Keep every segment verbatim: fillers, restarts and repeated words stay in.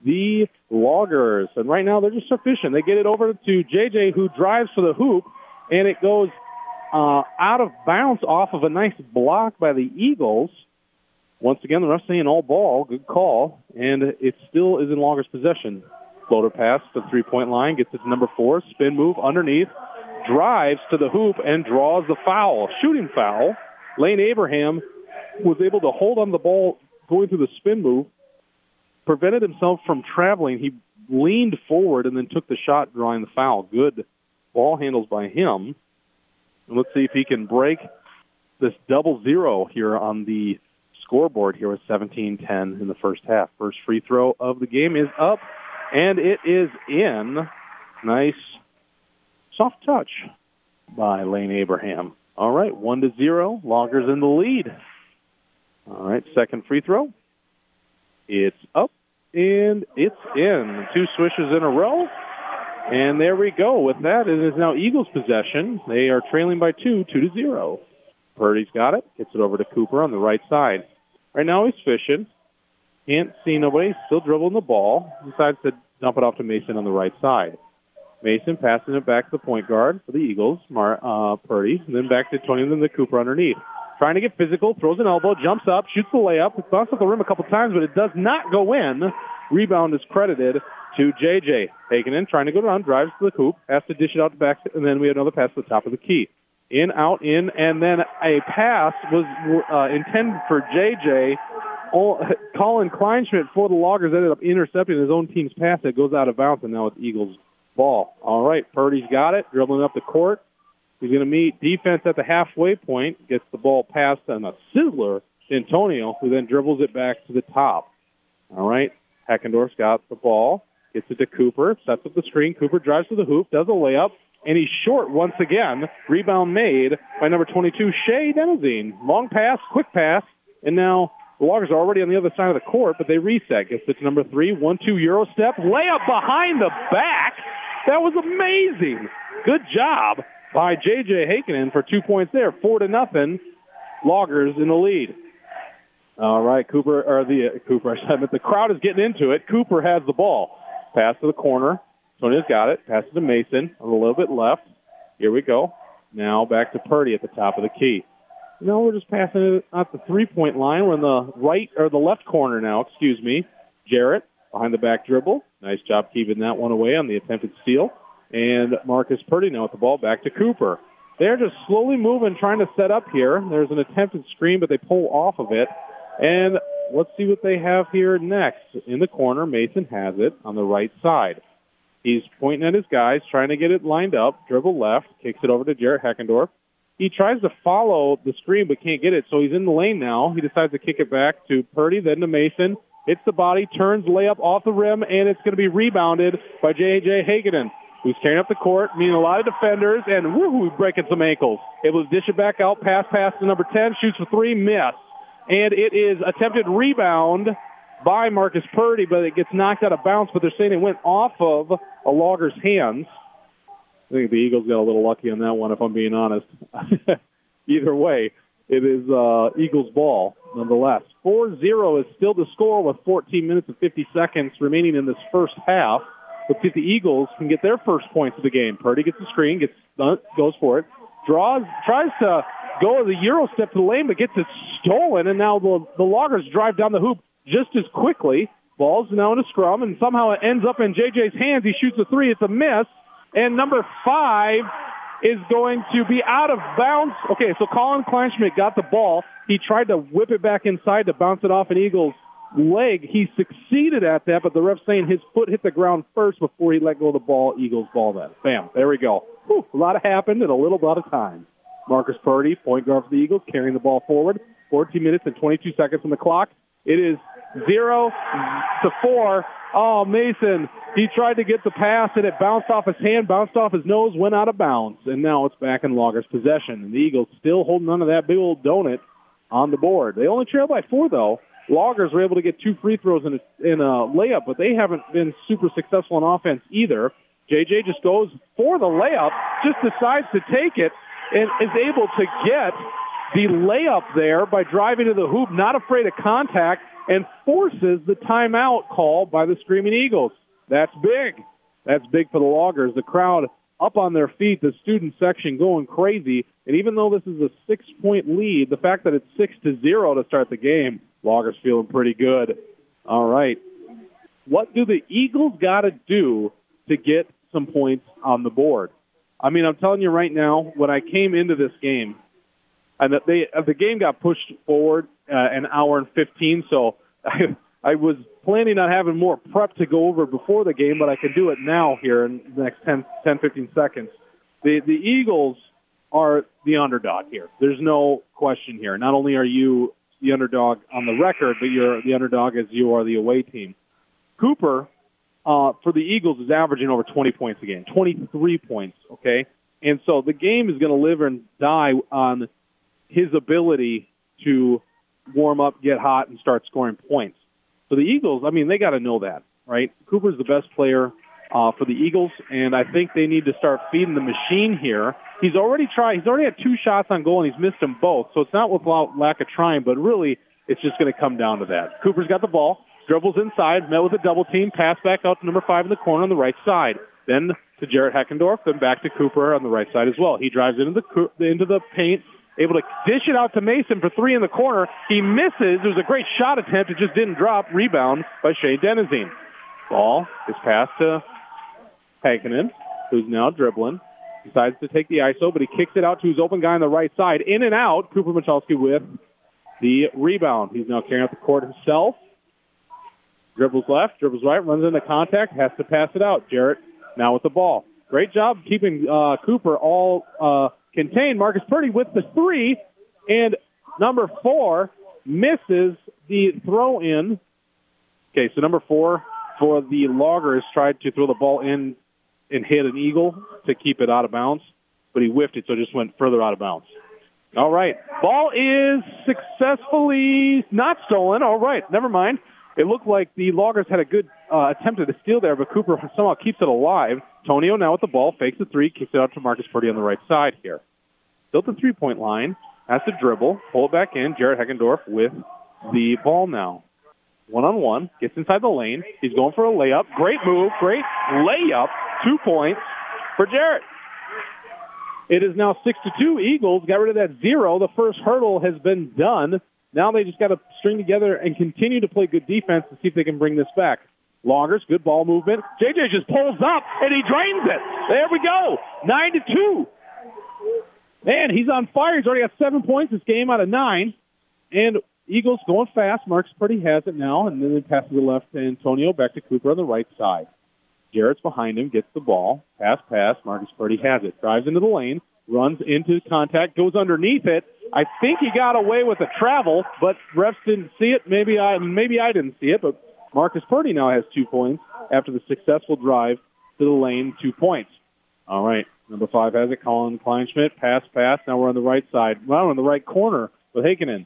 the Loggers. And right now they're just sufficient. They get it over to J J, who drives for the hoop, and it goes uh, out of bounds off of a nice block by the Eagles. Once again, the ref saying all ball. Good call. And it still is in Loggers' possession. Floater pass to the three-point line. Gets it to number four. Spin move underneath. Drives to the hoop and draws the foul. Shooting foul. Lane Abraham was able to hold on the ball going through the spin move. Prevented himself from traveling. He leaned forward and then took the shot, drawing the foul. Good ball handles by him. And let's see if he can break this double zero here on the scoreboard here with seventeen ten in the first half. First free throw of the game is up, and it is in. Nice soft touch by Lane Abraham. All right, one to zero. Loggers in the lead. All right, second free throw. It's up, and it's in. Two swishes in a row. And there we go. With that, it is now Eagles' possession. They are trailing by two, two to zero. Purdy's got it. Gets it over to Cooper on the right side. Right now he's fishing. Can't see nobody. Still dribbling the ball. Decides to dump it off to Mason on the right side. Mason passing it back to the point guard for the Eagles, Mar- uh, Purdy. And then back to Tony and then the Cooper underneath. Trying to get physical. Throws an elbow. Jumps up. Shoots the layup. It bounced off the rim a couple times, but it does not go in. Rebound is credited to J J. Taking in, trying to go down, drives to the hoop, has to dish it out the back, and then we have another pass to the top of the key. In, out, in, and then a pass was uh, intended for J J. All, Colin Kleinschmidt for the Loggers ended up intercepting his own team's pass that goes out of bounds, and now it's Eagles' ball. All right, Purdy's got it, dribbling up the court. He's going to meet defense at the halfway point, gets the ball passed on a sizzler to Antonio, who then dribbles it back to the top. All right, Heckendorf's got the ball. Gets it to Cooper, sets up the screen. Cooper drives to the hoop, does a layup, and he's short once again. Rebound made by number twenty-two, Shea Denazine. Long pass, quick pass, and now the Loggers are already on the other side of the court, but they reset. Gets it to number three, one two Euro step, layup behind the back. That was amazing. Good job by J J Heikkinen for two points there. Four to nothing. Loggers in the lead. All right, Cooper, or the uh, Cooper, I meant the crowd is getting into it. Cooper has the ball. Pass to the corner. Tony's got it. Passes to Mason. A little bit left. Here we go. Now back to Purdy at the top of the key. Now we're just passing it at the three-point line. We're in the right, or the left corner now, excuse me. Jarrett behind the back dribble. Nice job keeping that one away on the attempted steal. And Marcus Purdy now with the ball back to Cooper. They're just slowly moving, trying to set up here. There's an attempted screen, but they pull off of it. And let's see what they have here next. In the corner, Mason has it on the right side. He's pointing at his guys, trying to get it lined up. Dribble left, kicks it over to Jarrett Heckendorf. He tries to follow the screen but can't get it, so he's in the lane now. He decides to kick it back to Purdy, then to Mason. Hits the body, turns, layup off the rim, and it's going to be rebounded by J J Heikkinen, who's carrying up the court, meeting a lot of defenders, and woohoo, breaking some ankles. Able to dish it back out, pass, pass to number ten, shoots for three, miss. And it is attempted rebound by Marcus Purdy, but it gets knocked out of bounds, but they're saying it went off of a Logger's hands. I think the Eagles got a little lucky on that one, if I'm being honest. Either way, it is uh, Eagles' ball, nonetheless. four zero is still the score with fourteen minutes and fifty seconds remaining in this first half. Let's see if the Eagles can get their first points of the game. Purdy gets the screen, gets goes for it, draws, tries to go the Euro step to the lane, but gets it stolen, and now the, the Loggers drive down the hoop just as quickly. Ball's now in a scrum, and somehow it ends up in J J's hands. He shoots a three. It's a miss. And number five is going to be out of bounds. Okay, so Colin Kleinschmidt got the ball. He tried to whip it back inside to bounce it off an Eagles leg. He succeeded at that, but the ref's saying his foot hit the ground first before he let go of the ball. Eagles ball then. Bam, there we go. Whew, a lot happened in a little bit of time. Marcus Purdy, point guard for the Eagles, carrying the ball forward. fourteen minutes and twenty-two seconds on the clock. It is zero to four. Oh, Mason, he tried to get the pass, and it bounced off his hand, bounced off his nose, went out of bounds. And now it's back in Loggers' possession. And the Eagles still holding on to that big old donut on the board. They only trail by four, though. Loggers were able to get two free throws in a, in a layup, but they haven't been super successful on offense either. J J just goes for the layup, just decides to take it, and is able to get the layup there by driving to the hoop, not afraid of contact, and forces the timeout call by the Screaming Eagles. That's big. That's big for the Loggers. The crowd up on their feet, the student section going crazy. And even though this is a six-point lead, the fact that it's six to zero to start the game, Loggers feeling pretty good. All right. What do the Eagles got to do to get some points on the board? I mean, I'm telling you right now, when I came into this game, and that they the game got pushed forward uh, an hour and fifteen, so I, I was planning on having more prep to go over before the game, but I can do it now here in the next ten, fifteen seconds. The the Eagles are the underdog here. There's no question here. Not only are you the underdog on the record, but you're the underdog as you are the away team. Cooper, uh, for the Eagles, is averaging over twenty points a game, twenty-three points, okay? And so the game is going to live and die on his ability to warm up, get hot, and start scoring points. So the Eagles, I mean, they got to know that, right? Cooper's the best player uh, for the Eagles, and I think they need to start feeding the machine here. He's already tried. He's already had two shots on goal, and he's missed them both. So it's not without lack of trying, but really it's just going to come down to that. Cooper's got the ball, dribbles inside, met with a double team, pass back out to number five in the corner on the right side. Then to Jarrett Heckendorf, then back to Cooper on the right side as well. He drives into the into the paint, able to dish it out to Mason for three in the corner. He misses. It was a great shot attempt. It just didn't drop. Rebound by Shea Denizine. Ball is passed to Hakkinen, who's now dribbling. Decides to take the I S O, but he kicks it out to his open guy on the right side. In and out, Cooper Michalski with the rebound. He's now carrying out the court himself. Dribbles left, dribbles right, runs into contact, has to pass it out. Jarrett now with the ball. Great job keeping uh, Cooper all uh, contained. Marcus Purdy with the three, and number four misses the throw-in. Okay, so number four for the Loggers tried to throw the ball in and hit an Eagle to keep it out of bounds, but he whiffed it, so it just went further out of bounds. All right, ball is successfully not stolen. All right, never mind. It looked like the Loggers had a good uh, attempt at a steal there, but Cooper somehow keeps it alive. Tonio now with the ball, fakes the three, kicks it out to Marcus Purdy on the right side here. Still at the three-point line, has to dribble, pull it back in. Jarrett Heckendorf with the ball now. One-on-one, gets inside the lane. He's going for a layup. Great move, great layup. Two points for Jarrett. It is now six to two. Eagles got rid of that zero. The first hurdle has been done. Now they just got to string together and continue to play good defense to see if they can bring this back. Loggers, good ball movement. J J just pulls up, and he drains it. There we go. Nine to two. Man, he's on fire. He's already got seven points this game out of nine. And Eagles going fast. Marcus Purdy has it now, and then they pass to the left to Antonio, back to Cooper on the right side. Jarrett's behind him, gets the ball. Pass, pass. Marcus Purdy has it. Drives into the lane, runs into contact, goes underneath it. I think he got away with a travel, but refs didn't see it. Maybe I maybe I didn't see it, but Marcus Purdy now has two points after the successful drive to the lane, two points. All right, number five has it. Colin Kleinschmidt, pass, pass. Now we're on the right side. Well, we're on the right corner with Hakkinen.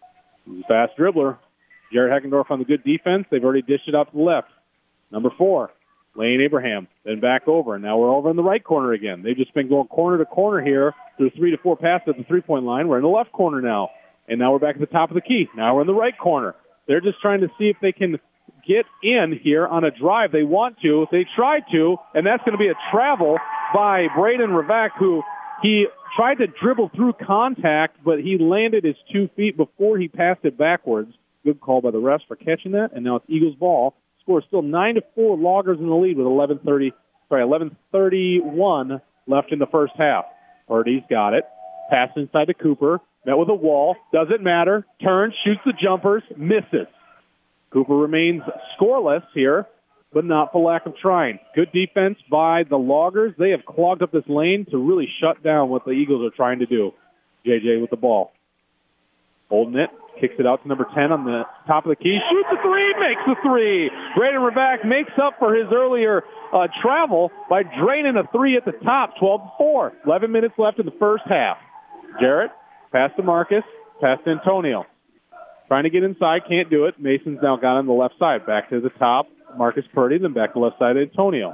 Fast dribbler. Jarrett Heckendorf on the good defense. They've already dished it out to the left. Number four, Lane Abraham, then back over. Now we're over in the right corner again. They've just been going corner to corner here through three to four passes at the three-point line. We're in the left corner now, and now we're back at the top of the key. Now we're in the right corner. They're just trying to see if they can get in here on a drive. They want to. They try to, and that's going to be a travel by Braden Ravak, who he tried to dribble through contact, but he landed his two feet before he passed it backwards. Good call by the refs for catching that, and now it's Eagles ball. Score still nine to four. Loggers in the lead with eleven thirty. Sorry, eleven thirty-one left in the first half. Purdy's got it. Pass inside to Cooper. Met with a wall. Doesn't matter. Turns, shoots the jumpers, misses. Cooper remains scoreless here, but not for lack of trying. Good defense by the Loggers. They have clogged up this lane to really shut down what the Eagles are trying to do. J J with the ball. Holding it. Kicks it out to number ten on the top of the key. Shoots a three, makes the three. Braden Ravak makes up for his earlier uh, travel by draining a three at the top, twelve to four. eleven minutes left in the first half. Jarrett, pass to Marcus, pass to Antonio. Trying to get inside, can't do it. Mason's now got on the left side. Back to the top, Marcus Purdy, then back to the left side, Antonio.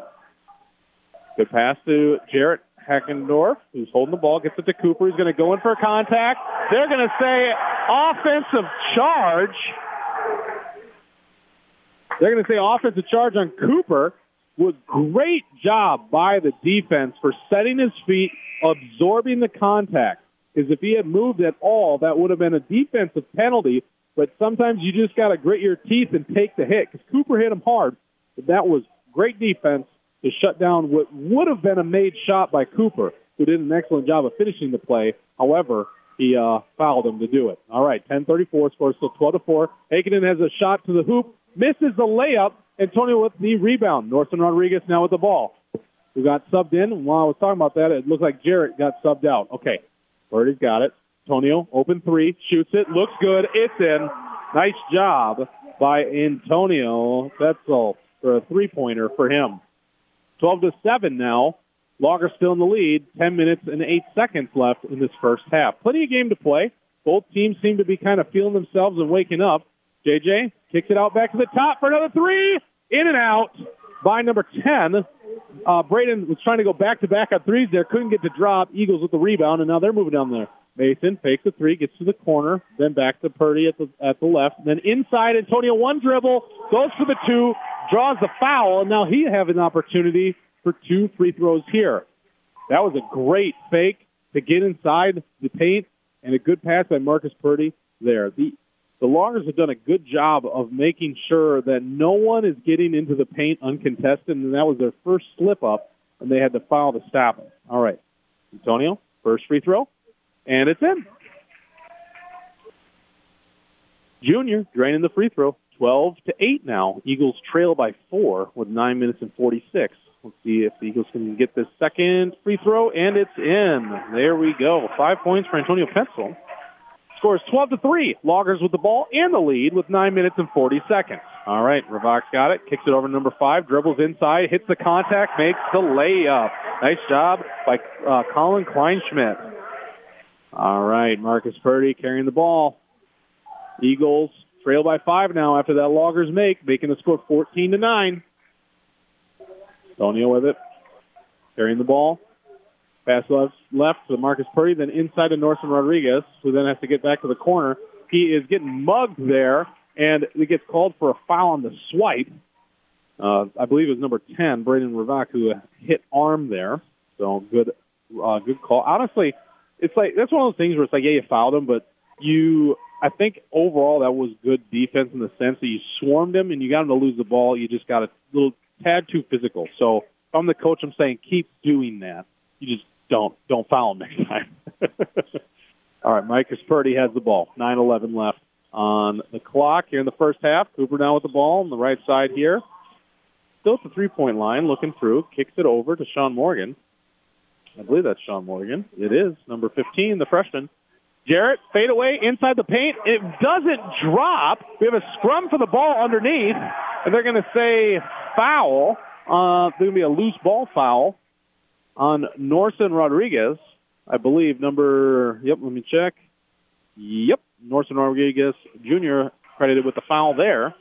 Good pass to Jarrett Heckendorf, who's holding the ball, gets it to Cooper. He's going to go in for a contact. They're going to say offensive charge. They're going to say offensive charge on Cooper. Was great job by the defense for setting his feet, absorbing the contact. Because if he had moved at all, that would have been a defensive penalty. But sometimes you just got to grit your teeth and take the hit. Because Cooper hit him hard. But that was great defense to shut down what would have been a made shot by Cooper, who did an excellent job of finishing the play. However, he uh, fouled him to do it. All right, ten thirty-four, score still twelve to four. Heikkinen has a shot to the hoop, misses the layup. Antonio with the rebound. Norson Rodriguez now with the ball. Who got subbed in. While I was talking about that, it looked like Jarrett got subbed out. Okay, Purdy's got it. Antonio, open three, shoots it, looks good, it's in. Nice job by Antonio Betzel for a three-pointer for him. twelve to seven now. Loggers still in the lead. ten minutes and eight seconds left in this first half. Plenty of game to play. Both teams seem to be kind of feeling themselves and waking up. J J kicks it out back to the top for another three. In and out by number ten. Uh, Braden was trying to go back-to-back on threes there. Couldn't get to drop. Eagles with the rebound, and now they're moving down there. Mason fakes the three, gets to the corner, then back to Purdy at the at the left. Then inside, Antonio, one dribble, goes for the two, draws the foul, and now he has an opportunity for two free throws here. That was a great fake to get inside the paint, and a good pass by Marcus Purdy there. The The Loggers have done a good job of making sure that no one is getting into the paint uncontested, and that was their first slip-up, and they had to foul to stop it. All right, Antonio, first free throw, and it's in. Junior draining the free throw, twelve to eight now. Eagles trail by four with nine minutes and forty-six. Let's see if the Eagles can get this second free throw, and it's in. There we go. Five points for Antonio Betzel. Scores twelve to three. Loggers with the ball and the lead with nine minutes and forty seconds. All right, Ravak's got it. Kicks it over to number five. Dribbles inside. Hits the contact. Makes the layup. Nice job by uh, Colin Kleinschmidt. All right, Marcus Purdy carrying the ball. Eagles trail by five now after that Loggers make, making the score fourteen to nine. Antonio with it. Carrying the ball. Pass left, left to Marcus Purdy, then inside to Norson Rodriguez, who then has to get back to the corner. He is getting mugged there, and it gets called for a foul on the swipe. Uh, I believe it was number ten, Braden Ravak, who hit arm there. So good uh, good call. Honestly, it's like that's one of those things where it's like, yeah, you fouled him, but you, I think overall that was good defense in the sense that you swarmed him and you got him to lose the ball. You just got a little tad too physical. So if I'm the coach, I'm saying keep doing that. You just Don't don't foul him next time. All right, Marcus Purdy has the ball. nine eleven left on the clock here in the first half. Cooper now with the ball on the right side here. Still at the three-point line, looking through. Kicks it over to Sean Morgan. I believe that's Sean Morgan. It is. Number fifteen, the freshman. Jarrett, fade away inside the paint. It doesn't drop. We have a scrum for the ball underneath, and they're going to say foul. Uh, there's going to be a loose ball foul on Norson Rodriguez, I believe, number, yep, let me check. Yep, Norson Rodriguez Junior credited with the foul there.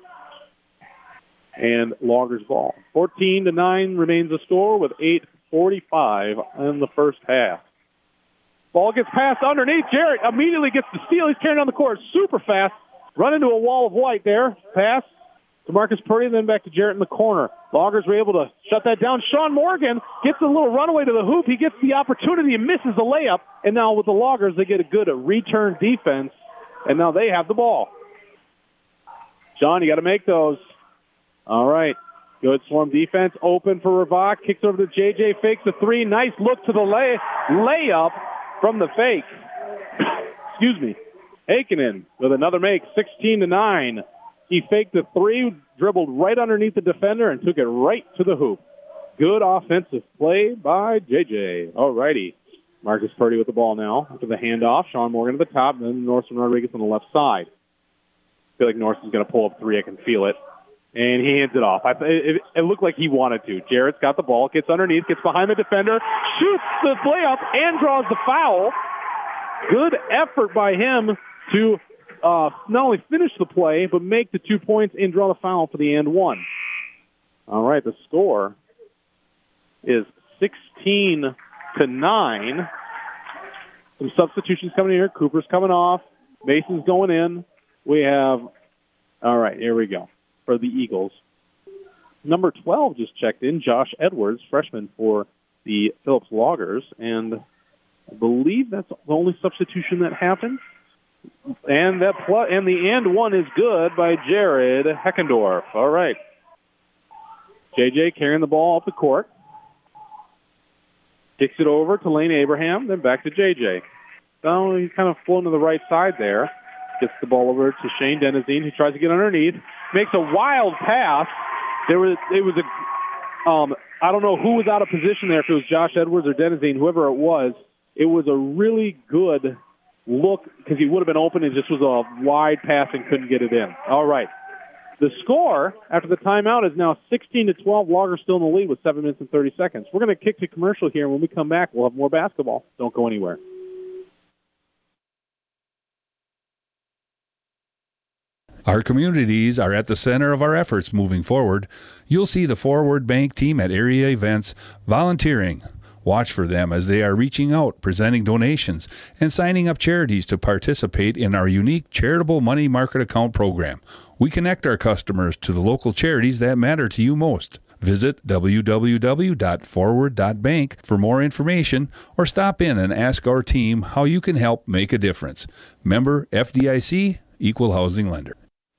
And Loggers ball. fourteen to nine remains the score with eight forty-five in the first half. Ball gets passed underneath. Jarrett immediately gets the steal. He's carrying on the court super fast. Run into a wall of white there. Pass to Marcus Purdy, and then back to Jarrett in the corner. Loggers were able to shut that down. Sean Morgan gets a little runaway to the hoop. He gets the opportunity and misses the layup. And now with the Loggers, they get a good return defense, and now they have the ball. Sean, you got to make those. All right. Good swarm defense. Open for Ravak. Kicks over to J J. Fakes the three. Nice look to the lay layup from the fake. Excuse me. Heikkinen with another make, sixteen to nine. He faked the three, dribbled right underneath the defender, and took it right to the hoop. Good offensive play by J J. All righty. Marcus Purdy with the ball now. After the handoff, Sean Morgan at the top, and then Norson Rodriguez on the left side. I feel like Norson's going to pull up three. I can feel it. And he hands it off. I, it, it looked like he wanted to. Jarrett's got the ball, gets underneath, gets behind the defender, shoots the layup, and draws the foul. Good effort by him to Uh, not only finish the play, but make the two points and draw the foul for the and one. All right, the score is sixteen to nine. Some substitutions coming in here. Cooper's coming off. Mason's going in. We have, all right, here we go. For the Eagles, Number twelve just checked in, Josh Edwards, freshman for the Phillips Loggers, and I believe that's the only substitution that happened. And that pl- and the and one is good by Jared Heckendorf. All right. J J carrying the ball up the court. Kicks it over to Lane Abraham, then back to J J. So he's kind of flown to the right side there. Gets the ball over to Shane Denizine, who tries to get underneath. Makes a wild pass. There was it was a um I don't know who was out of position there, if it was Josh Edwards or Denizine, whoever it was. It was a really good look because he would have been open and just was a wide pass and couldn't get it in. All right. The score after the timeout is now sixteen to twelve. Loggers still in the lead with seven minutes and thirty seconds. We're going to kick to commercial here. When we come back, we'll have more basketball. Don't go anywhere. Our communities are at the center of our efforts moving forward. You'll see the Forward Bank team at area events volunteering. Watch for them as they are reaching out, presenting donations, and signing up charities to participate in our unique charitable money market account program. We connect our customers to the local charities that matter to you most. Visit w w w dot forward dot bank for more information or stop in and ask our team how you can help make a difference. Member F D I C, Equal Housing Lender.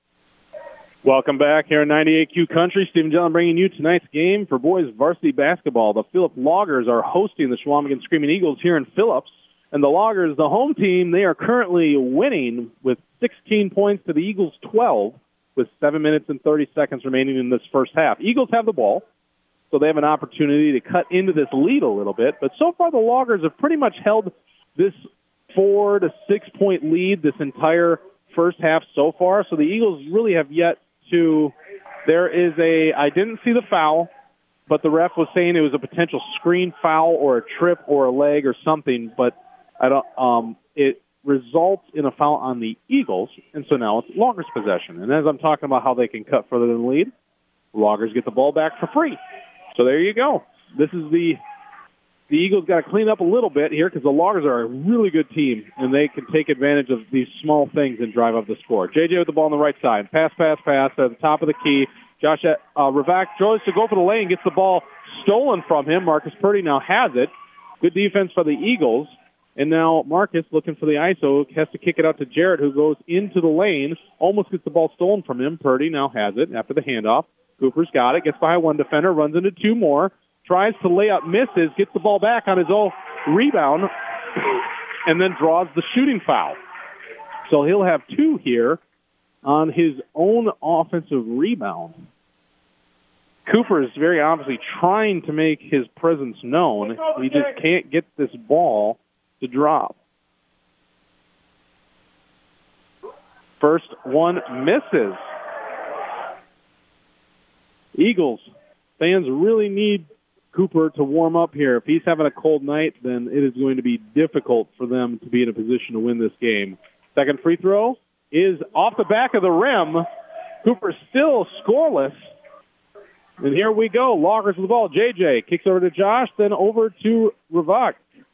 Welcome back here in ninety-eight Q Country. Stephen Jellin bringing you tonight's game for boys varsity basketball. The Phillips Loggers are hosting the Chequamegon Screaming Eagles here in Phillips. And the Loggers, the home team, they are currently winning with sixteen points to the Eagles' twelve with seven minutes and thirty seconds remaining in this first half. Eagles have the ball, so they have an opportunity to cut into this lead a little bit. But so far the Loggers have pretty much held this four to six-point lead this entire first half so far. So the Eagles really have yet to, there is a, I didn't see the foul, but the ref was saying it was a potential screen foul or a trip or a leg or something, but I don't, um, it results in a foul on the Eagles, and so now it's Loggers' possession. And as I'm talking about how they can cut further than the lead, Loggers get the ball back for free. So there you go. This is the, the Eagles got to clean up a little bit here because the Loggers are a really good team, and they can take advantage of these small things and drive up the score. J J with the ball on the right side. Pass, pass, pass at the top of the key. Josh uh, Ravak tries to go for the lane, gets the ball stolen from him. Marcus Purdy now has it. Good defense for the Eagles. And now Marcus, looking for the I S O, has to kick it out to Jarrett, who goes into the lane, almost gets the ball stolen from him. Purdy now has it after the handoff. Cooper's got it, gets behind one defender, runs into two more, tries to lay up, misses, gets the ball back on his own rebound, and then draws the shooting foul. So he'll have two here on his own offensive rebound. Cooper is very obviously trying to make his presence known. He just can't get this ball to drop. First one misses. Eagles fans really need Cooper to warm up here. If he's having a cold night, then it is going to be difficult for them to be in a position to win this game. Second free throw is off the back of the rim. Cooper still scoreless. And here we go. Loggers with the ball. J J kicks over to Josh, then over to Ravak.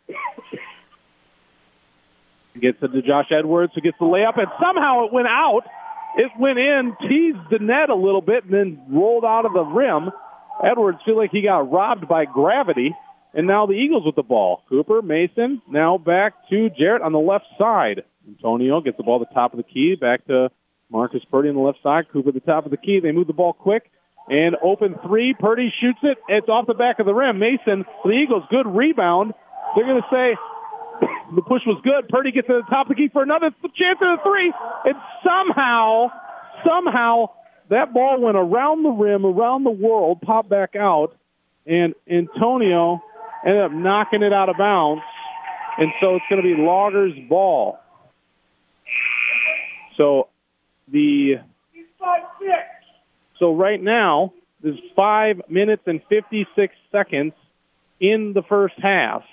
Gets it to Josh Edwards, who gets the layup, and somehow it went out. It went in, teased the net a little bit, and then rolled out of the rim. Edwards feels like he got robbed by gravity, and now the Eagles with the ball. Cooper, Mason, now back to Jarrett on the left side. Antonio gets the ball at the top of the key, back to Marcus Purdy on the left side. Cooper at the top of the key. They move the ball quick, and open three. Purdy shoots it. It's off the back of the rim. Mason, for the Eagles, good rebound. They're going to say the push was good. Purdy gets to the top of the key for another chance at a three. And somehow, somehow, that ball went around the rim, around the world, popped back out, and Antonio ended up knocking it out of bounds. And so it's going to be Loggers' ball. So the so right now there's five minutes and fifty-six seconds in the first half.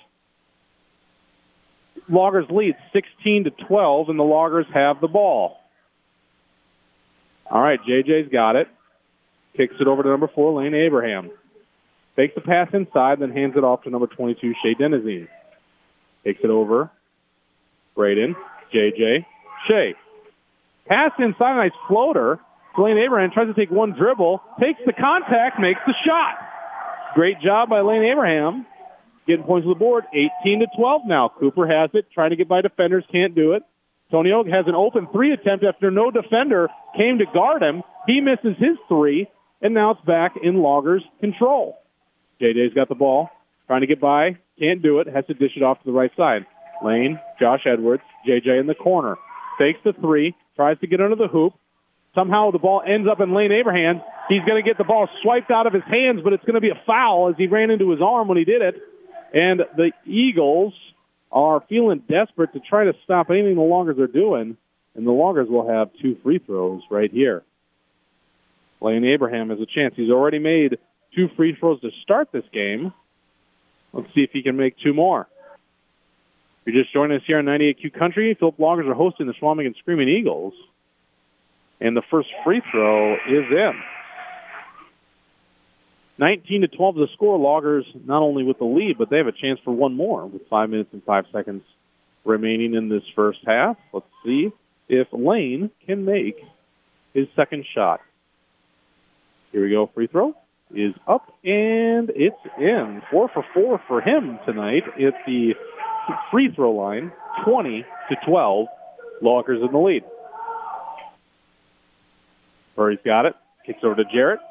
Loggers lead sixteen to twelve, and the Loggers have the ball. All right, J J's got it. Kicks it over to number four, Lane Abraham. Fakes the pass inside, then hands it off to number twenty-two, Shea Denizine. Takes it over. Braden, J J, Shea. Pass inside, nice floater. Lane Abraham tries to take one dribble, takes the contact, makes the shot. Great job by Lane Abraham. Getting points on the board, eighteen to twelve now. Cooper has it, trying to get by defenders, can't do it. Tony Oak has an open three attempt after no defender came to guard him. He misses his three, and now it's back in Loggers' control. J J's got the ball, trying to get by, can't do it, has to dish it off to the right side. Lane, Josh Edwards, J J in the corner. Fakes the three, tries to get under the hoop. Somehow the ball ends up in Lane Abraham. He's going to get the ball swiped out of his hands, but it's going to be a foul as he ran into his arm when he did it. And the Eagles are feeling desperate to try to stop anything the Loggers are doing, and the Loggers will have two free throws right here. Lane Abraham has a chance. He's already made two free throws to start this game. Let's see if he can make two more. If you're just joining us here on ninety-eight Q Country, Philip Loggers are hosting the Schwalming Screaming Eagles. And the first free throw is in. nineteen to twelve is the score. Loggers not only with the lead, but they have a chance for one more with five minutes and five seconds remaining in this first half. Let's see if Lane can make his second shot. Here we go. Free throw is up, and it's in. Four for four for him tonight at the free throw line, twenty to twelve. Loggers in the lead. Murray's got it. Kicks over to Jarrett.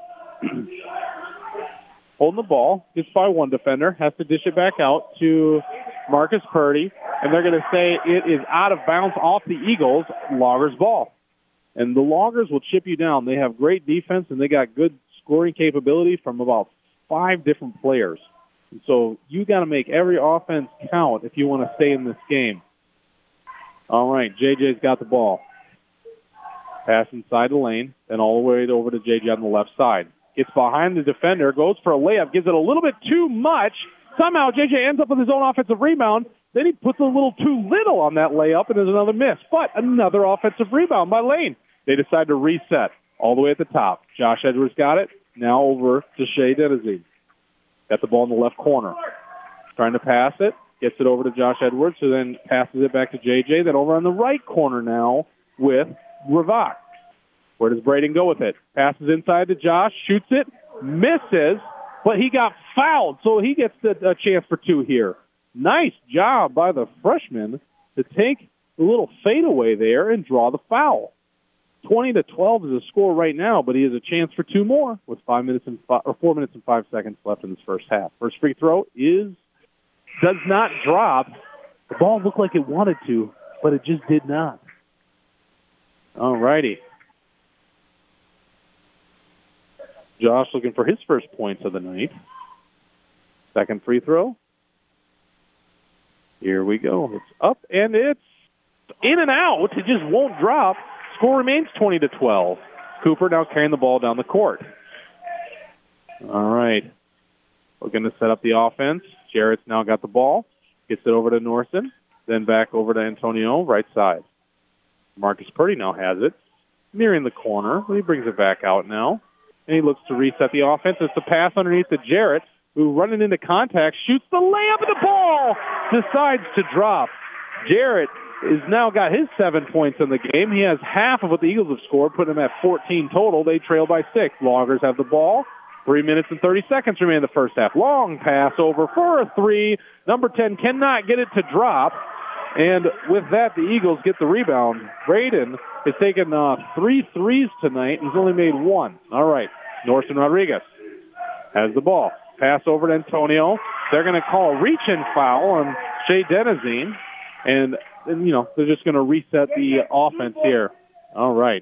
Holding the ball. Gets by one defender. Has to dish it back out to Marcus Purdy. And they're going to say it is out of bounds off the Eagles. Loggers ball. And the Loggers will chip you down. They have great defense, and they got good scoring capability from about five different players. And so you got to make every offense count if you want to stay in this game. All right, J J's got the ball. Pass inside the lane, then all the way over to J J on the left side. Gets behind the defender, goes for a layup, gives it a little bit too much. Somehow J J ends up with his own offensive rebound. Then he puts a little too little on that layup, and there's another miss. But another offensive rebound by Lane. They decide to reset all the way at the top. Josh Edwards got it. Now over to Shea Denizine. Got the ball in the left corner. Trying to pass it. Gets it over to Josh Edwards, who then passes it back to J J. Then over on the right corner now with Ravak. Where does Braden go with it? Passes inside to Josh, shoots it, misses, but he got fouled, so he gets the, a chance for two here. Nice job by the freshman to take a little fadeaway there and draw the foul. twenty to twelve is the score right now, but he has a chance for two more with five minutes and five, or four minutes and five seconds left in this first half. First free throw is does not drop. The ball looked like it wanted to, but it just did not. All righty. Josh looking for his first points of the night. Second free throw. Here we go. It's up, and it's in and out. It just won't drop. Score remains twenty to twelve. Cooper now carrying the ball down the court. All right. Looking to set up the offense. Jarrett's now got the ball. Gets it over to Norson. Then back over to Antonio, right side. Marcus Purdy now has it. Nearing the corner. He brings it back out now. And he looks to reset the offense. It's a pass underneath to Jarrett, who running into contact, shoots the layup, and the ball decides to drop. Jarrett has now got his seven points in the game. He has half of what the Eagles have scored, putting them at fourteen total. They trail by six. Loggers have the ball. Three minutes and thirty seconds remain in the first half. Long pass over for a three. Number ten cannot get it to drop. And with that, the Eagles get the rebound. Braden has taken uh, three threes tonight. He's only made one. All right. Norton Rodriguez has the ball. Pass over to Antonio. They're going to call a reach-in foul on Shea Denizine. And, and, you know, they're just going to reset the offense here. All right.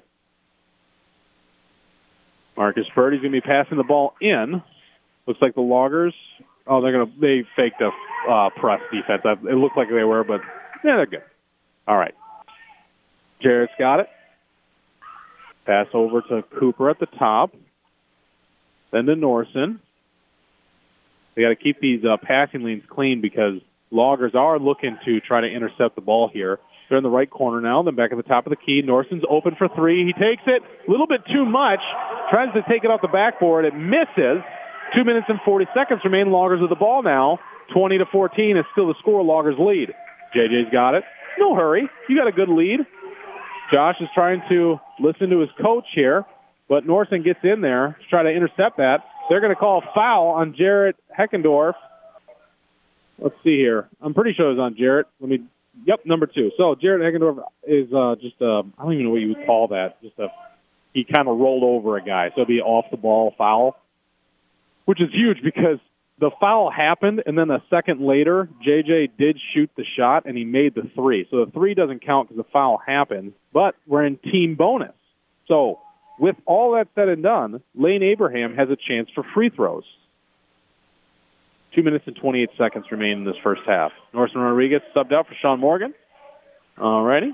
Marcus Purdy's going to be passing the ball in. Looks like the Loggers, oh, they're going to, they faked a uh, press defense. It looked like they were, but, yeah, they're good. All right. Jarrett's got it. Pass over to Cooper at the top. Then to Norson. They got to keep these uh, passing lanes clean because Loggers are looking to try to intercept the ball here. They're in the right corner now. Then back at the top of the key. Norson's open for three. He takes it a little bit too much. Tries to take it off the backboard. It misses. Two minutes and forty seconds remain. Loggers with the ball now. twenty to fourteen is still the score. Loggers lead. J J's got it. No hurry. You got a good lead. Josh is trying to listen to his coach here. but Norson gets in there to try to intercept that. They're going to call a foul on Jarrett Heckendorf. Let's see here. I'm pretty sure it was on Jarrett. Let me. Yep, number two. So Jarrett Heckendorf is uh, just a, I don't even know what you would call that. Just a, he kind of rolled over a guy. So it'd be off the ball foul, which is huge because the foul happened, and then a second later, J J did shoot the shot, and he made the three. So the three doesn't count because the foul happened, but we're in team bonus. So with all that said and done, Lane Abraham has a chance for free throws. Two minutes and twenty-eight seconds remain in this first half. Norson Rodriguez subbed out for Sean Morgan. All righty.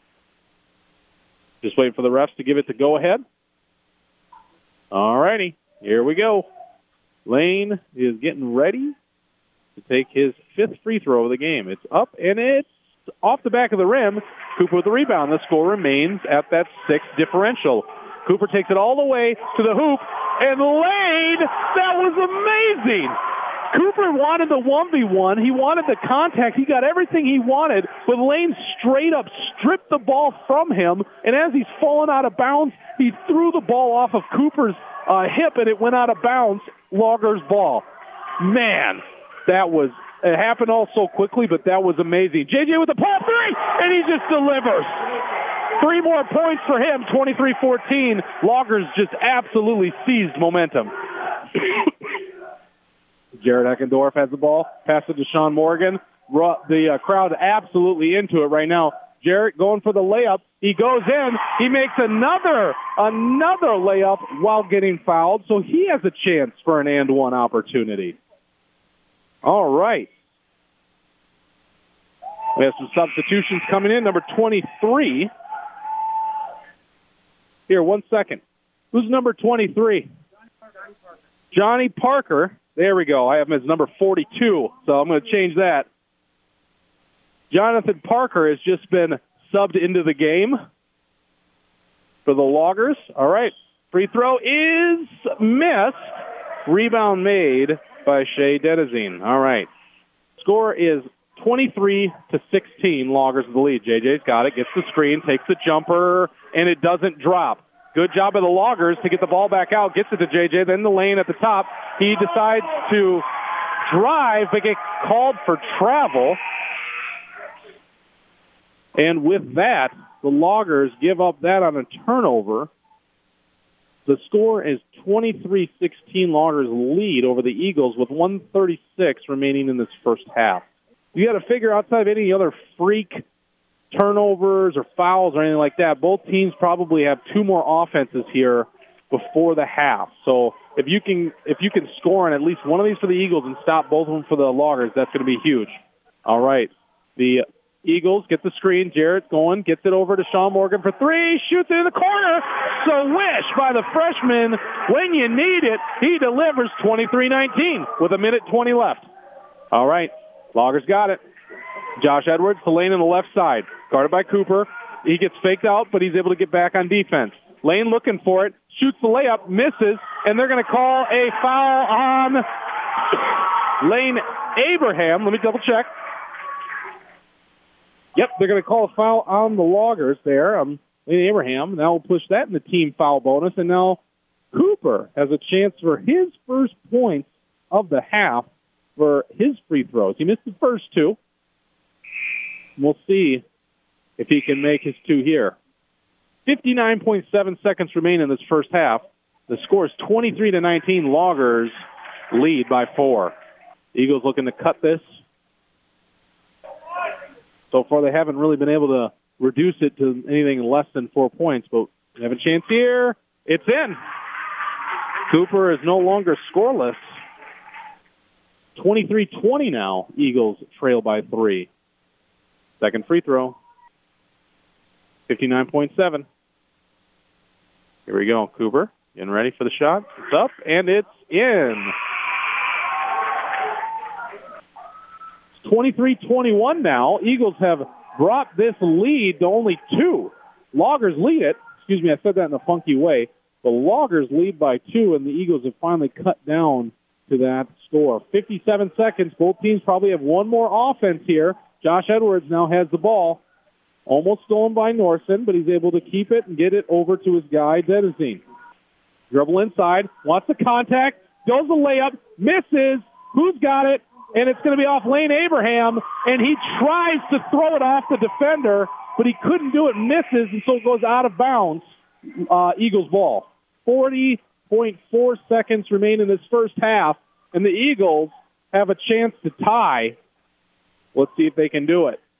Just waiting for the refs to give it the go-ahead. All righty. Here we go. Lane is getting ready to take his fifth free throw of the game. It's up, and it's off the back of the rim. Cooper with the rebound. The score remains at that six differential. Cooper takes it all the way to the hoop, and Lane, that was amazing. Cooper wanted the one v one. He wanted the contact. He got everything he wanted, but Lane straight up stripped the ball from him, and as he's falling out of bounds, he threw the ball off of Cooper's uh, hip, and it went out of bounds. Loggers ball. Man, that was, it happened all so quickly, but that was amazing. J J with the pull three, and he just delivers. Three more points for him, twenty-three fourteen. Loggers just absolutely seized momentum. Jarrett Eckendorf has the ball. Pass it to Sean Morgan. The uh, crowd absolutely into it right now. Jarrett going for the layup. He goes in. He makes another, another layup while getting fouled, so he has a chance for an and one opportunity. All right. We have some substitutions coming in. Number twenty-three. Here, one second. Who's number twenty-three? Johnny Parker. There we go. I have him as number forty-two, so I'm going to change that. Jonathan Parker has just been subbed into the game for the Loggers. All right. Free throw is missed. Rebound made by Shea Denizine. All right. Score is twenty-three to sixteen. Loggers with the lead. J J's got it. Gets the screen. Takes the jumper, and it doesn't drop. Good job of the Loggers to get the ball back out. Gets it to J J. Then the lane at the top. He decides to drive, but get called for travel. And with that, the Loggers give up that on a turnover. The score is twenty-three sixteen. Loggers lead over the Eagles with one thirty-six remaining in this first half. You got to figure outside of any other freak turnovers or fouls or anything like that, both teams probably have two more offenses here before the half. So if you can if you can score on at least one of these for the Eagles and stop both of them for the Loggers, that's going to be huge. All right. The Eagles get the screen. Jarrett's going, gets it over to Sean Morgan for three, shoots it in the corner. So wish by the freshman. When you need it, he delivers twenty-three nineteen with a minute twenty left. All right. Loggers got it. Josh Edwards to Lane on the left side. Guarded by Cooper. He gets faked out, but he's able to get back on defense. Lane looking for it. Shoots the layup. Misses. And they're going to call a foul on Lane Abraham. Let me double check. Yep, they're going to call a foul on the Loggers there. Um, Lane Abraham. Now we'll push that in the team foul bonus. And now Cooper has a chance for his first points of the half for his free throws. He missed the first two. We'll see if he can make his two here. fifty-nine point seven seconds remain in this first half. The score is twenty-three to nineteen. Loggers lead by four. Eagles looking to cut this. So far, they haven't really been able to reduce it to anything less than four points, but we have a chance here. It's in. Cooper is no longer scoreless. twenty-three twenty now. Eagles trail by three. Second free throw. fifty-nine point seven. Here we go. Cooper getting ready for the shot. It's up, and it's in. It's twenty-three twenty-one now. Eagles have brought this lead to only two. Loggers lead it. Excuse me, I said that in a funky way. The Loggers lead by two, and the Eagles have finally cut down to that score. fifty-seven seconds. Both teams probably have one more offense here. Josh Edwards now has the ball. Almost stolen by Norson, but he's able to keep it and get it over to his guy, Denizine. Dribble inside, wants the contact, does the layup, misses. Who's got it? And it's going to be off Lane Abraham, and he tries to throw it off the defender, but he couldn't do it, misses, and so it goes out of bounds. Uh, Eagles ball. forty point four seconds remain in this first half, and the Eagles have a chance to tie. Let's see if they can do it.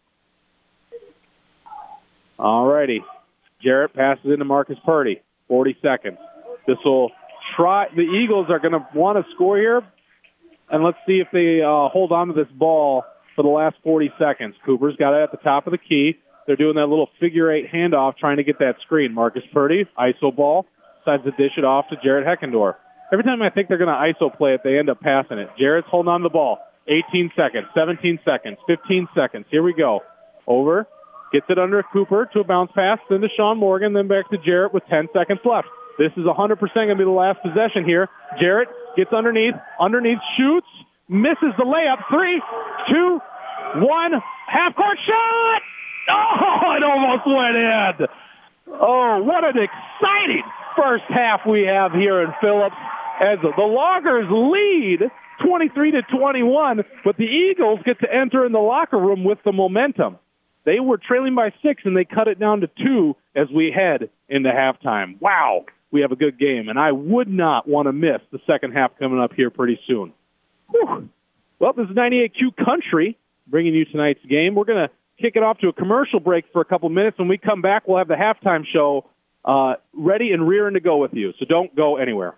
All righty. Jarrett passes into Marcus Purdy. forty seconds. This will try. The Eagles are going to want to score here, and let's see if they uh, hold on to this ball for the last forty seconds. Cooper's got it at the top of the key. They're doing that little figure eight handoff, trying to get that screen. Marcus Purdy, I S O ball, decides to dish it off to Jarrett Heckendorf. Every time I think they're going to I S O play it, they end up passing it. Jarrett's holding on to the ball. eighteen seconds, seventeen seconds, fifteen seconds. Here we go. Over. Gets it under Cooper to a bounce pass, then to Sean Morgan, then back to Jarrett with ten seconds left. This is one hundred percent going to be the last possession here. Jarrett gets underneath, underneath, shoots, misses the layup. Three, two, one, half-court shot! Oh, it almost went in. Oh, what an exciting first half we have here in Phillips as the Loggers lead twenty-three to twenty-one, but the Eagles get to enter in the locker room with the momentum. They were trailing by six, and they cut it down to two as we head into halftime. Wow, we have a good game, and I would not want to miss the second half coming up here pretty soon. Whew. Well, this is ninety-eight Q Country bringing you tonight's game. We're going to kick it off to a commercial break for a couple minutes. When we come back, we'll have the halftime show uh, ready and rearing to go with you, so don't go anywhere.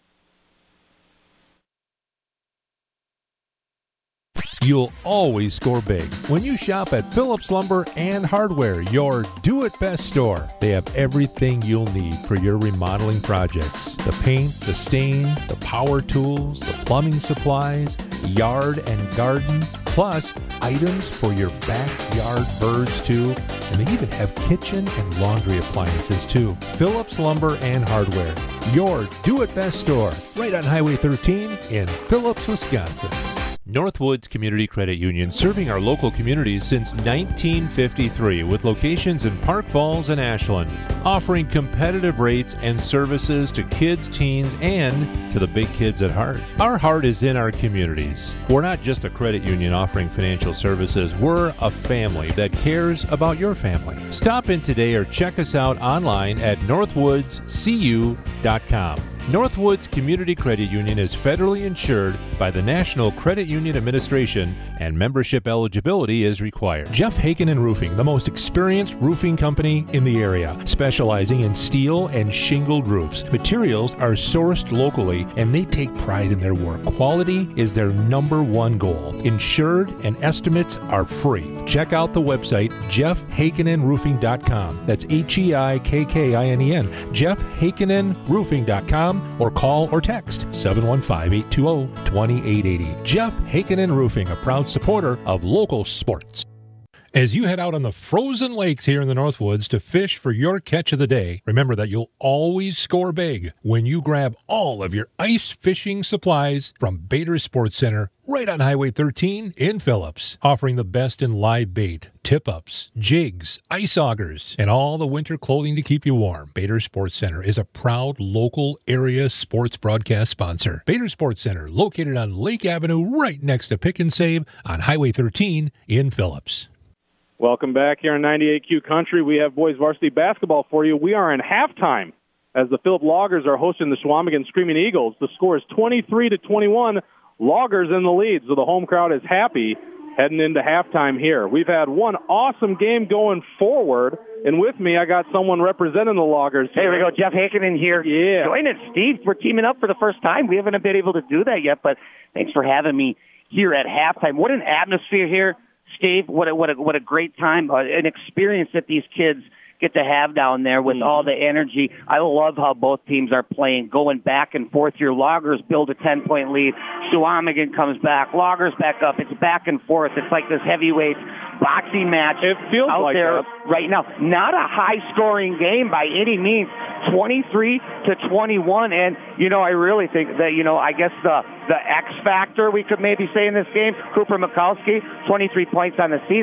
You'll always score big when you shop at Phillips Lumber and Hardware, your do-it-best store. They have everything you'll need for your remodeling projects. The paint, the stain, the power tools, the plumbing supplies, yard and garden, plus items for your backyard birds too. And they even have kitchen and laundry appliances too. Phillips Lumber and Hardware, your do-it-best store, right on Highway thirteen in Phillips, Wisconsin. Northwoods Community Credit Union, serving our local communities since nineteen fifty-three with locations in Park Falls and Ashland, offering competitive rates and services to kids, teens, and to the big kids at heart. Our heart is in our communities. We're not just a credit union offering financial services. We're a family that cares about your family. Stop in today or check us out online at northwoods c u dot com. Northwoods Community Credit Union is federally insured by the National Credit Union Administration, and membership eligibility is required. Jeff Hakenin Roofing, the most experienced roofing company in the area, specializing in steel and shingled roofs. Materials are sourced locally, and they take pride in their work. Quality is their number one goal. Insured and estimates are free. Check out the website, jeff hakenin roofing dot com. That's H E I K K I N E N, jeff hakenin roofing dot com. Or call or text seven one five, eight two zero, two eight eight zero. Jeff Hakenin Roofing, a proud supporter of local sports. As you head out on the frozen lakes here in the Northwoods to fish for your catch of the day, remember that you'll always score big when you grab all of your ice fishing supplies from Bader Sports Center right on Highway thirteen in Phillips, offering the best in live bait, tip-ups, jigs, ice augers, and all the winter clothing to keep you warm. Bader Sports Center is a proud local area sports broadcast sponsor. Bader Sports Center, located on Lake Avenue right next to Pick and Save on Highway thirteen in Phillips. Welcome back here on ninety-eight Q Country. We have boys varsity basketball for you. We are in halftime as the Phillips Loggers are hosting the Chequamegon Screaming Eagles. The score is twenty-three to twenty-one. Loggers in the lead, so the home crowd is happy heading into halftime here. We've had one awesome game going forward, and with me I got someone representing the Loggers. Hey, here we go. Jeff Hakenin here. Yeah. Joining Steve. We're teaming up for the first time. We haven't been able to do that yet, but thanks for having me here at halftime. What an atmosphere here. Steve, what a, what a, what a great time, uh, an experience that these kids get to have down there with mm-hmm. all the energy. I love how both teams are playing, going back and forth here. Loggers build a ten-point lead. Chequamegon comes back. Loggers back up. It's back and forth. It's like this heavyweight boxing match it feels out like there that. right now. Not a high-scoring game by any means. twenty-three to twenty-one, and, you know, I really think that, you know, I guess the, the X factor we could maybe say in this game, Cooper Mikowski, twenty-three points on the season.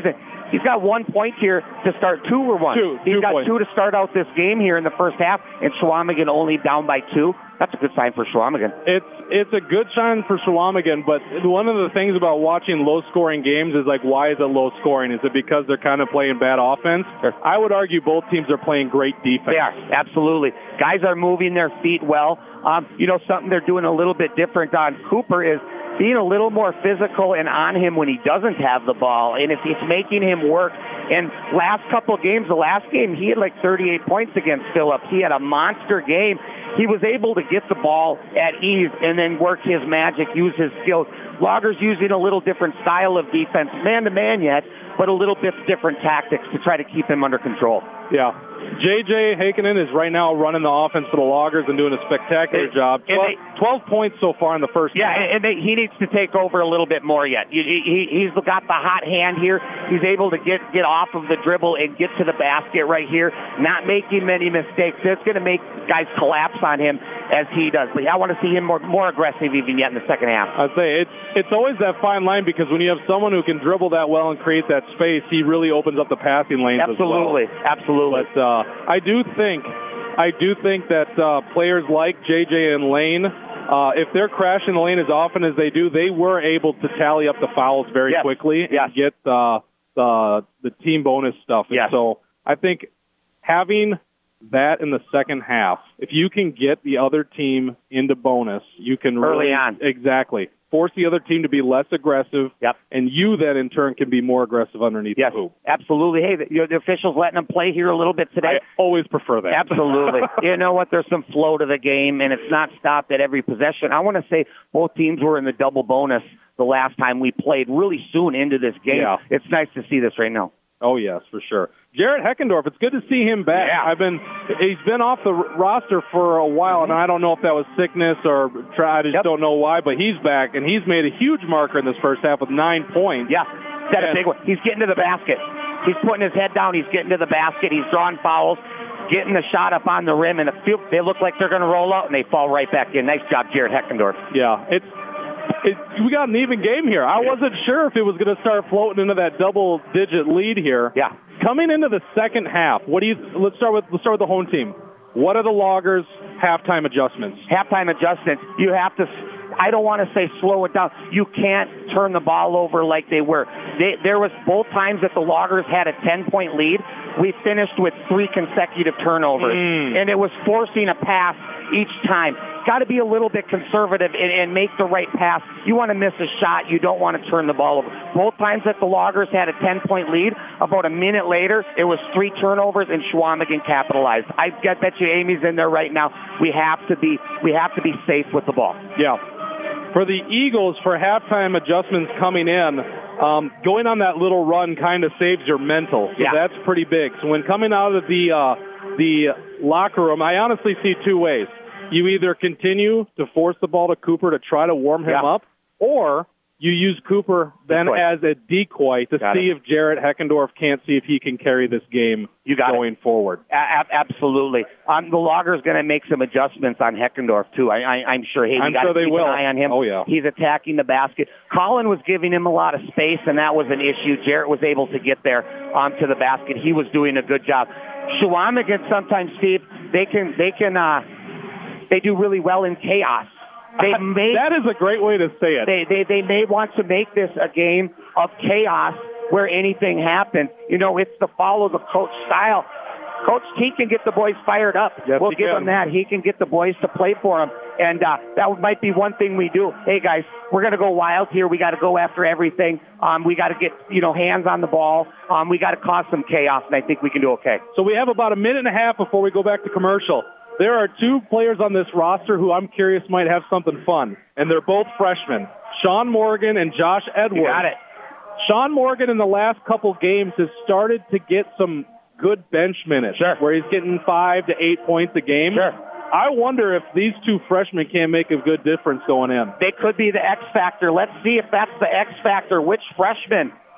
he's got one point here to start two or one. Two. He's two got points. two to start out this game here in the first half, and Schwamigan only down by two. That's a good sign for Schwamigan. It's it's a good sign for Schwamigan, but one of the things about watching low-scoring games is, like, why is it low-scoring? Is it because they're kind of playing bad offense? Sure. I would argue both teams are playing great defense. They are, absolutely. Guys are moving their feet well. Um, you know, something they're doing a little bit different on Cooper is being a little more physical and on him when he doesn't have the ball, and if it's making him work. And last couple of games, the last game, he had like thirty-eight points against Phillips. He had a monster game. He was able to get the ball at ease and then work his magic, use his skills. Loggers using a little different style of defense, man-to-man yet, but a little bit different tactics to try to keep him under control. Yeah. J J Heikkinen is right now running the offense for the Loggers and doing a spectacular It, job. twelve, they, twelve points so far in the first Yeah, half. and they, he needs to take over a little bit more yet. He, he, he's got the hot hand here. He's able to get, get off of the dribble and get to the basket right here, not making many mistakes. It's going to make guys collapse on him as he does. But I want to see him more, more aggressive even yet in the second half. I'd say it's, it's always that fine line because when you have someone who can dribble that well and create that space, he really opens up the passing lanes Absolutely, as well. absolutely. But uh, I do think I do think that uh, players like J J and Lane, uh, if they're crashing the lane as often as they do, they were able to tally up the fouls very yes. quickly and yes. get uh, the the team bonus stuff. And yes. so I think having that in the second half, if you can get the other team into bonus, you can early really, on exactly force the other team to be less aggressive. Yep. And you then in turn can be more aggressive underneath yes, the hoop. absolutely. Hey, the, you know, the officials letting them play here a little bit today. I always prefer that. Absolutely. You know what? There's some flow to the game, and it's not stopped at every possession. I want to say both teams were in the double bonus the last time we played, really soon into this game. Yeah. It's nice to see this right now. Oh, yes, for sure. Jarrett Heckendorf, it's good to see him back. Yeah. I've been he's been off the r- roster for a while, and I don't know if that was sickness or try, I just Yep. don't know why, but he's back, and he's made a huge marker in this first half with nine points. Yeah, that's a And- big one. He's getting to the basket. He's putting his head down. He's getting to the basket. He's drawing fouls, getting the shot up on the rim, and a few, they look like they're going to roll out, and they fall right back in. Nice job, Jarrett Heckendorf. Yeah, it's it, we got an even game here. I wasn't sure if it was going to start floating into that double-digit lead here. Yeah. Coming into the second half, what do you? Let's start with let's start with the home team. What are the Loggers' halftime adjustments? Halftime adjustments. You have to. I don't want to say slow it down. You can't turn the ball over like they were. They, there was both times that the Loggers had a ten-point lead. We finished with three consecutive turnovers, Mm. and it was forcing a pass each time. Got to be a little bit conservative and, and make the right pass. You want to miss a shot. You don't want to turn the ball over. Both times that the Loggers had a ten-point lead, about a minute later, it was three turnovers, and Schwamigan capitalized. I bet you Amy's in there right now. We have to be we have to be safe with the ball. Yeah. For the Eagles, for halftime adjustments coming in, um, going on that little run kind of saves your mental. So Yeah. that's pretty big. So when coming out of the uh, the locker room, I honestly see two ways. You either continue to force the ball to Cooper to try to warm him Yeah. up, or you use Cooper then Decoy. as a decoy to Got see it. if Jarrett Heckendorf can't see if he can carry this game You got going forward. A- a- absolutely. Um, the Loggers going to make some adjustments on Heckendorf, too. I, I, I'm sure. Hey, I'm you got sure to they keep will. an eye on him. Oh, yeah. He's attacking the basket. Colin was giving him a lot of space, and that was an issue. Jarrett was able to get there um, to the basket. He was doing a good job. Schwamigan, sometimes, Steve, they can, they can, uh, they do really well in chaos. They may That is a great way to say it. they, they they may want to make this a game of chaos where anything happens. You know, it's the follow the coach style. Coach T can get the boys fired up. Yes, we'll he give can. him that. He can get the boys to play for him. And uh, that might be one thing we do. Hey, guys, we're going to go wild here. We got to go after everything. Um, we got to get, you know, hands on the ball. Um, we got to cause some chaos, and I think we can do okay. So we have about a minute and a half before we go back to commercial. There are two players on this roster who I'm curious might have something fun, and they're both freshmen, Sean Morgan and Josh Edwards. You got it. Sean Morgan in the last couple games has started to get some good bench minutes, Sure. where he's getting five to eight points a game. Sure. I wonder if these two freshmen can make a good difference going in. They could be the X factor. Let's see if that's the X factor. Which freshman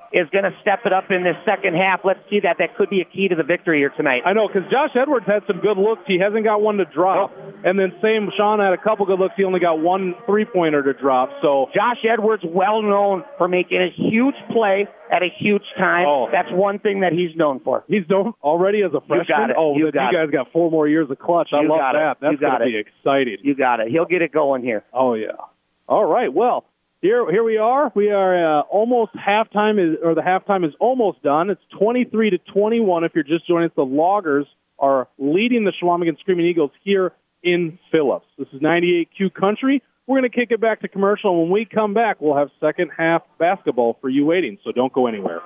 is going to step it up in this second half. Let's see that. That could be a key to the victory here tonight. I know, because Josh Edwards had some good looks. He hasn't got one to drop. Nope. And then same, Sean had a couple good looks. He only got one three-pointer to drop. So Josh Edwards, well known for making a huge play at a huge time. Oh. That's one thing that he's known for. He's known already as a freshman. You got it. Oh, you, you got guys it. got four more years of clutch. I you love got that. It. That's going to be exciting. You got it. He'll get it going here. Oh, yeah. All right. Well, Here, here we are. We are uh, almost halftime, is, or the halftime is almost done. It's twenty-three to twenty-one. If you're just joining us, the Loggers are leading the Chequamegon Screaming Eagles here in Phillips. This is ninety-eight Q Country. We're going to kick it back to commercial. When we come back, we'll have second half basketball for you waiting. So don't go anywhere.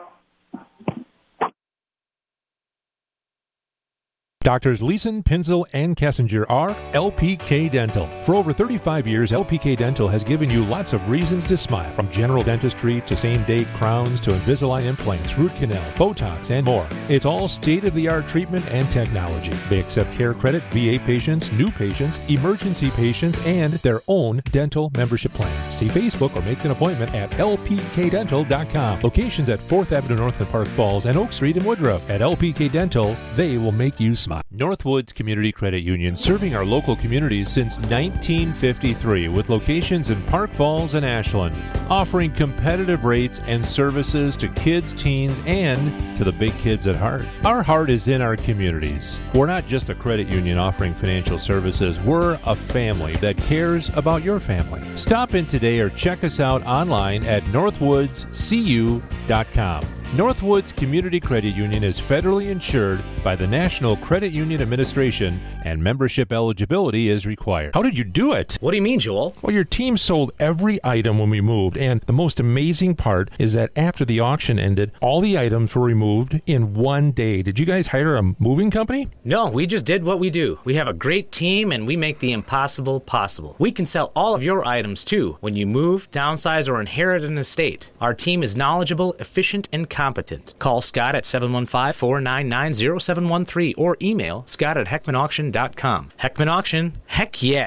Doctors Leeson, Pinzel, and Kessinger are L P K Dental. For over thirty-five years, L P K Dental has given you lots of reasons to smile. From general dentistry to same-day crowns to Invisalign implants, root canal, Botox, and more. It's all state-of-the-art treatment and technology. They accept care credit, V A patients, new patients, emergency patients, and their own dental membership plan. See Facebook or make an appointment at L P K dental dot com. Locations at fourth Avenue North in Park Falls and Oak Street in Woodruff. At L P K Dental, they will make you smile. Northwoods Community Credit Union, serving our local communities since nineteen fifty-three with locations in Park Falls and Ashland, offering competitive rates and services to kids, teens, and to the big kids at heart. Our heart is in our communities. We're not just a credit union offering financial services. We're a family that cares about your family. Stop in today or check us out online at northwoods c u dot com. Northwoods Community Credit Union is federally insured by the National Credit Union Administration, and membership eligibility is required. How did you do it? What do you mean, Joel? Well, your team sold every item when we moved, and the most amazing part is that after the auction ended, all the items were removed in one day. Did you guys hire a moving company? No, we just did what we do. We have a great team, and we make the impossible possible. We can sell all of your items, too, when you move, downsize, or inherit an estate. Our team is knowledgeable, efficient, and competent. Call Scott at seven one five, four nine nine, zero seven one three or email Scott at heckman auction dot com. Heckman Auction, heck yeah!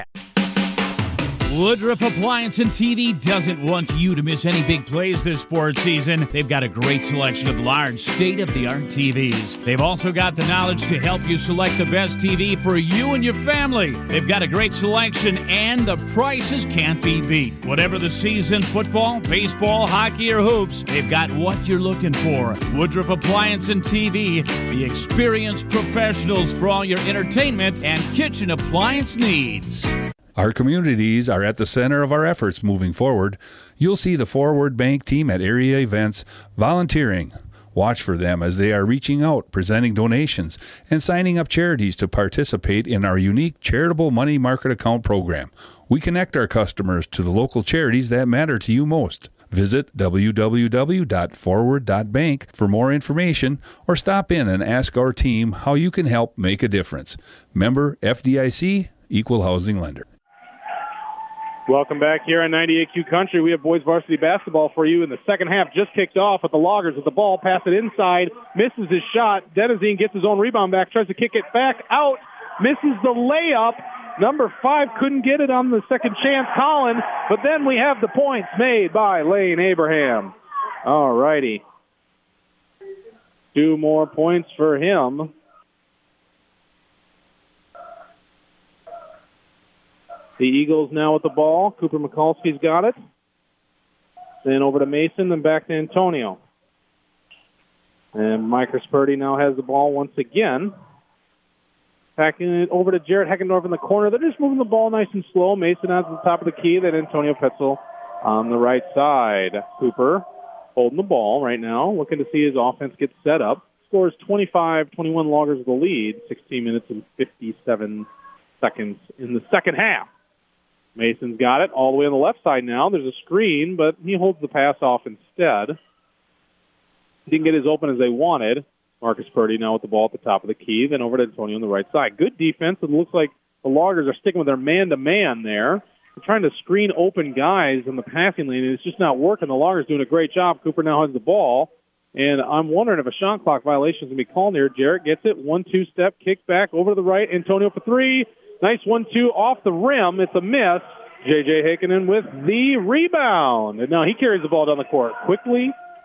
Woodruff Appliance and T V doesn't want you to miss any big plays this sports season. They've got a great selection of large, state-of-the-art T Vs. They've also got the knowledge to help you select the best T V for you and your family. They've got a great selection, and the prices can't be beat. Whatever the season, football, baseball, hockey, or hoops, they've got what you're looking for. Woodruff Appliance and T V, the experienced professionals for all your entertainment and kitchen appliance needs. Our communities are at the center of our efforts moving forward. You'll see the Forward Bank team at area events volunteering. Watch for them as they are reaching out, presenting donations, and signing up charities to participate in our unique charitable money market account program. We connect our customers to the local charities that matter to you most. Visit w w w dot forward dot bank for more information or stop in and ask our team how you can help make a difference. Member F D I C, Equal Housing Lender. Welcome back here on ninety-eight Q Country. We have boys varsity basketball for you in the second half. Just kicked off with the Loggers with the ball. Pass it inside. Misses his shot. Denizine gets his own rebound back. Tries to kick it back out. Misses the layup. Number five couldn't get it on the second chance, Colin. But then we have the points made by Lane Abraham. All righty. Two more points for him. The Eagles now with the ball. Cooper Mikulski's got it. Then over to Mason, then back to Antonio. And Mike Purdy now has the ball once again. Packing it over to Jarrett Heckendorf in the corner. They're just moving the ball nice and slow. Mason at the top of the key, then Antonio Petzel on the right side. Cooper holding the ball right now, looking to see his offense get set up. Scores twenty-five twenty-one Loggers with the lead. sixteen minutes and fifty-seven seconds in the second half. Mason's got it all the way on the left side now. There's a screen, but he holds the pass off instead. Didn't get as open as they wanted. Marcus Purdy now with the ball at the top of the key, then over to Antonio on the right side. Good defense. It looks like the Loggers are sticking with their man-to-man there. They're trying to screen open guys in the passing lane, and it's just not working. The Loggers doing a great job. Cooper now has the ball, and I'm wondering if a shot clock violation is going to be called here. Jarrett gets it. One-two step, kick back over to the right. Antonio for three. Nice one two off the rim. It's a miss. J J Heikkinen with the rebound. And now he carries the ball down the court quickly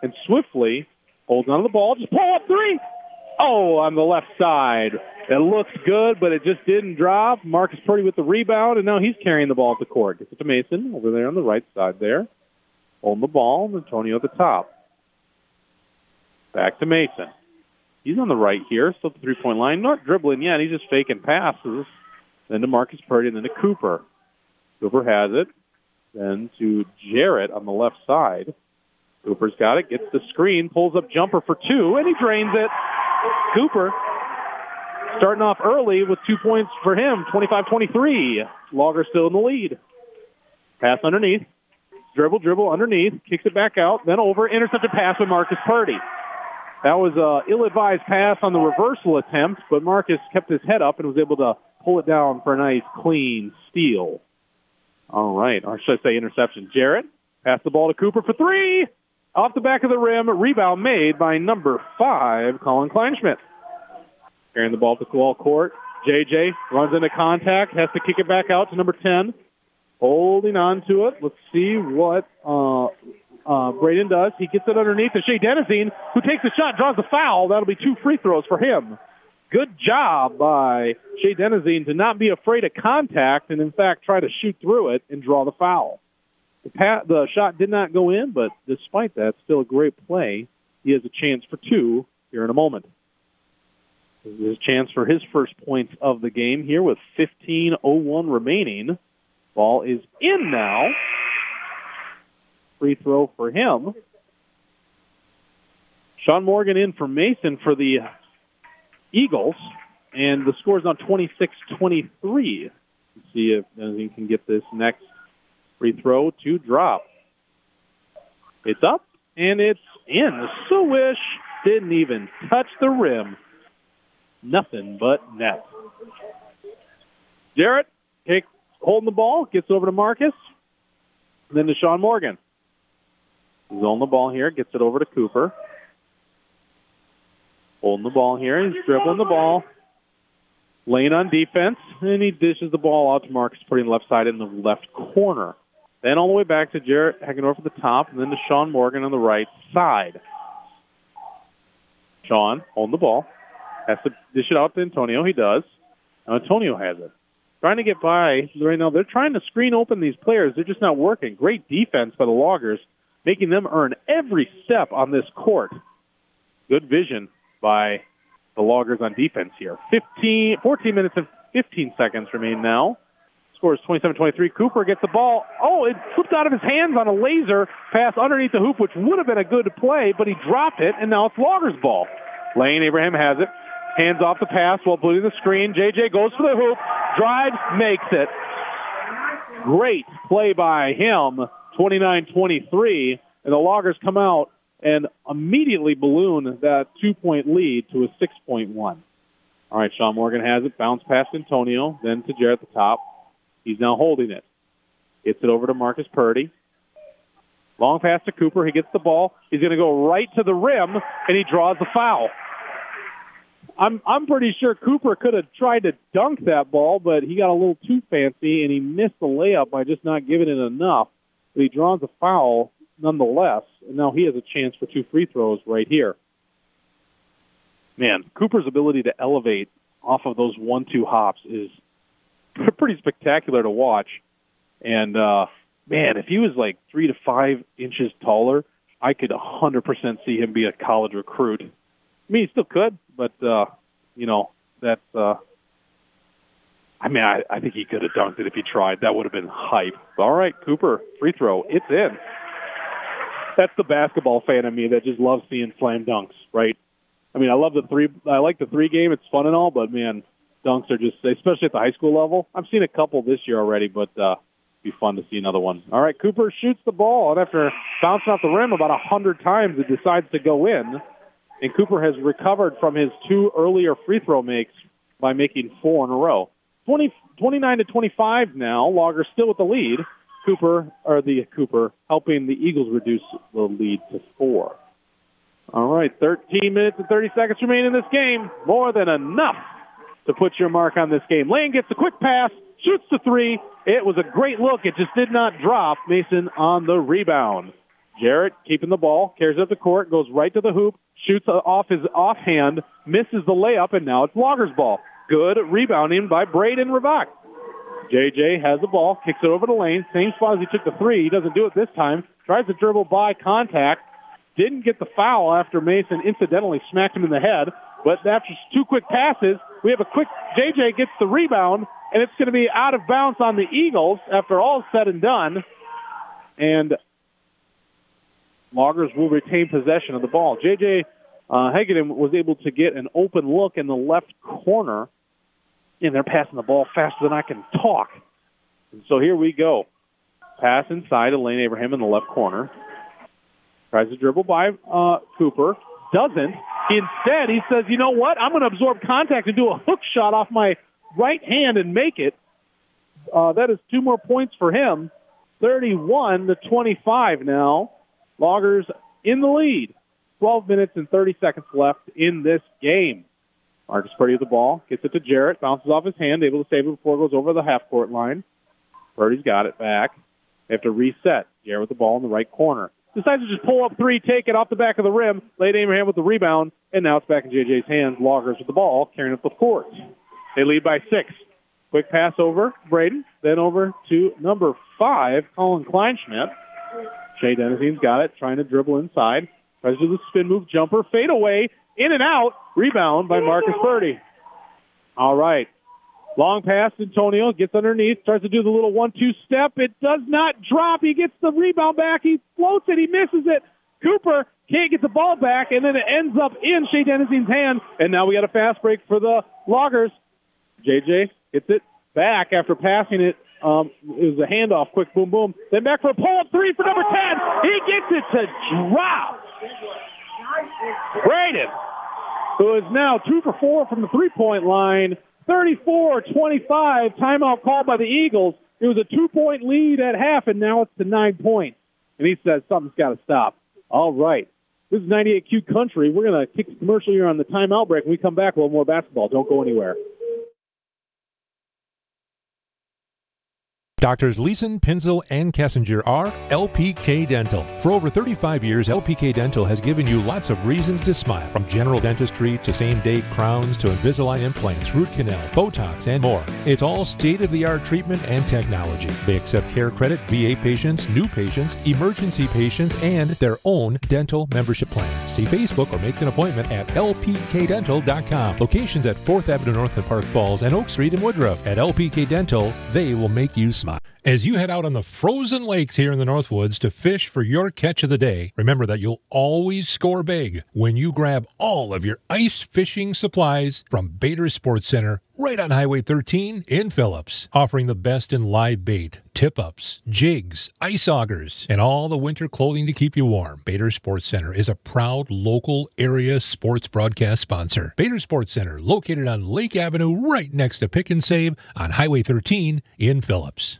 and swiftly holds onto the ball. Just pull up three. Oh, on the left side. It looks good, but it just didn't drop. Marcus Purdy with the rebound, and now he's carrying the ball at the court. Gets it to Mason over there on the right side there. Holding the ball, and Antonio at the top. Back to Mason. He's on the right here, still at the three-point line. Not dribbling yet. He's just faking passes. Then to Marcus Purdy, and then to Cooper. Cooper has it. Then to Jarrett on the left side. Cooper's got it, gets the screen, pulls up jumper for two, and he drains it. Cooper starting off early with two points for him, twenty-five twenty-three. Logger still in the lead. Pass underneath. Dribble, dribble underneath. Kicks it back out. Then over. Intercepted pass with Marcus Purdy. That was an ill-advised pass on the reversal attempt, but Marcus kept his head up and was able to pull it down for a nice, clean steal. All right. Or should I say interception. Jarrett pass the ball to Cooper for three. Off the back of the rim. Rebound made by number five, Colin Kleinschmidt. Carrying the ball to the court. J J runs into contact, has to kick it back out to number ten. Holding on to it. Let's see what uh, uh, Braden does. He gets it underneath to Shea Denizine, who takes a shot, draws the foul. That'll be two free throws for him. Good job by Shea Denizine to not be afraid of contact and, in fact, try to shoot through it and draw the foul. The, pat, the shot did not go in, but despite that, still a great play. He has a chance for two here in a moment. This is his chance for his first points of the game here with fifteen oh one remaining. Ball is in now. Free throw for him. Sean Morgan in for Mason for the Eagles, and the score is now twenty-six twenty-three. Let's see if he can get this next free throw to drop. It's up, and it's in. The Swish didn't even touch the rim. Nothing but net. Jarrett take, holding the ball, gets over to Marcus, and then to Sean Morgan. He's on the ball here, gets it over to Cooper. Holding the ball here, he's dribbling the ball. Lane on defense, and he dishes the ball out to Marcus, putting the left side in the left corner. Then all the way back to Jarrett Hagedorf at the top, and then to Sean Morgan on the right side. Sean holding the ball. Has to dish it out to Antonio. He does. Now Antonio has it. Trying to get by right now. They're trying to screen open these players. They're just not working. Great defense by the Loggers, making them earn every step on this court. Good vision by the Loggers on defense here. fifteen, fourteen minutes and fifteen seconds remain now. Score is twenty-seven twenty-three. Cooper gets the ball. Oh, it slipped out of his hands on a laser pass underneath the hoop, which would have been a good play, but he dropped it, and now it's Loggers' ball. Lane Abraham has it. Hands off the pass while putting the screen. J J goes for the hoop. Drives, makes it. Great play by him. twenty-nine twenty-three. And the Loggers come out and immediately balloon that two-point lead to a six-point one. All right, Sean Morgan has it. Bounce past Antonio. Then to Jarrett at the top. He's now holding it. Gets it over to Marcus Purdy. Long pass to Cooper. He gets the ball. He's going to go right to the rim, and he draws the foul. I'm I'm pretty sure Cooper could have tried to dunk that ball, but he got a little too fancy, and he missed the layup by just not giving it enough. But he draws a foul nonetheless, and now he has a chance for two free throws right here. Man, Cooper's ability to elevate off of those one two hops is pretty spectacular to watch. And, uh, man, if he was like three to five inches taller, I could one hundred percent see him be a college recruit. I mean, he still could, but, uh, you know, that's, uh, I mean, I, I think he could have dunked it if he tried. That would have been hype. All right, Cooper, free throw. It's in. That's the basketball fan of me that just loves seeing slam dunks, right? I mean, I love the three, I like the three game. It's fun and all, but, man, dunks are just, especially at the high school level. I've seen a couple this year already, but uh, it'd be fun to see another one. All right, Cooper shoots the ball, and after bouncing off the rim about one hundred times, it decides to go in. And Cooper has recovered from his two earlier free throw makes by making four in a row. twenty, twenty-nine to twenty-five now. Loggers still with the lead. Cooper, or the Cooper, helping the Eagles reduce the lead to four. All right, thirteen minutes and thirty seconds remain in this game. More than enough to put your mark on this game. Lane gets a quick pass, shoots the three. It was a great look. It just did not drop. Mason on the rebound. Jarrett keeping the ball, carries it up the court, goes right to the hoop, shoots off his offhand, misses the layup, and now it's Loggers' ball. Good rebounding by Braden Ravak. J J has the ball, kicks it over the lane, same spot as he took the three. He doesn't do it this time. Tries to dribble by contact. Didn't get the foul after Mason incidentally smacked him in the head. But after two quick passes, we have a quick, J J gets the rebound, and it's going to be out of bounds on the Eagles after all is said and done. And Loggers will retain possession of the ball. J J uh, Hagedorn was able to get an open look in the left corner, and they're passing the ball faster than I can talk. And so here we go. Pass inside to Lane Abraham in the left corner. Tries to dribble by uh, Cooper. Doesn't. Instead, he says, you know what? I'm going to absorb contact and do a hook shot off my right hand and make it. Uh, that is two more points for him. thirty-one to twenty-five now. Loggers in the lead. twelve minutes and thirty seconds left in this game. Marcus Purdy with the ball. Gets it to Jarrett. Bounces off his hand. Able to save it before it goes over the half-court line. Purdy's got it back. They have to reset. Jarrett with the ball in the right corner. Decides to just pull up three, take it off the back of the rim. Lane Abraham with the rebound, and now it's back in J J's hands. Loggers with the ball, carrying up the court. They lead by six. Quick pass over Braden, then over to number five, Colin Kleinschmidt. Shea Dennisine's got it, trying to dribble inside. Tries to do the spin move, jumper, fade away, in and out. Rebound by Marcus Purdy. All right. Long pass, Antonio gets underneath, tries to do the little one two step. It does not drop. He gets the rebound back. He floats it. He misses it. Cooper can't get the ball back, and then it ends up in Shea Dennisine's hand. And now we got a fast break for the Loggers. J J gets it back after passing it. Um, it was a handoff, quick boom, boom. Then back for a pull-up three for number ten. He gets it to drop. Braden, who is now two for four from the three-point line. thirty-four twenty-five, timeout called by the Eagles. It was a two-point lead at half, and now it's to nine points. And he says something's got to stop. All right. This is ninety-eight Q Country. We're going to kick the commercial here on the timeout break. When we come back, we'll have more basketball. Don't go anywhere. Doctors Leeson, Pinzel, and Kessinger are L P K Dental. For over thirty-five years, L P K Dental has given you lots of reasons to smile. From general dentistry to same-day crowns to Invisalign implants, root canal, Botox, and more. It's all state-of-the-art treatment and technology. They accept care credit, V A patients, new patients, emergency patients, and their own dental membership plan. See Facebook or make an appointment at L P K dental dot com. Locations at fourth Avenue North in Park Falls and Oak Street in Woodruff. At L P K Dental, they will make you smile. As you head out on the frozen lakes here in the Northwoods to fish for your catch of the day, remember that you'll always score big when you grab all of your ice fishing supplies from Bader Sports Center right on Highway thirteen in Phillips, offering the best in live bait, tip-ups, jigs, ice augers, and all the winter clothing to keep you warm. Bader Sports Center is a proud local area sports broadcast sponsor. Bader Sports Center, located on Lake Avenue right next to Pick and Save on Highway thirteen in Phillips.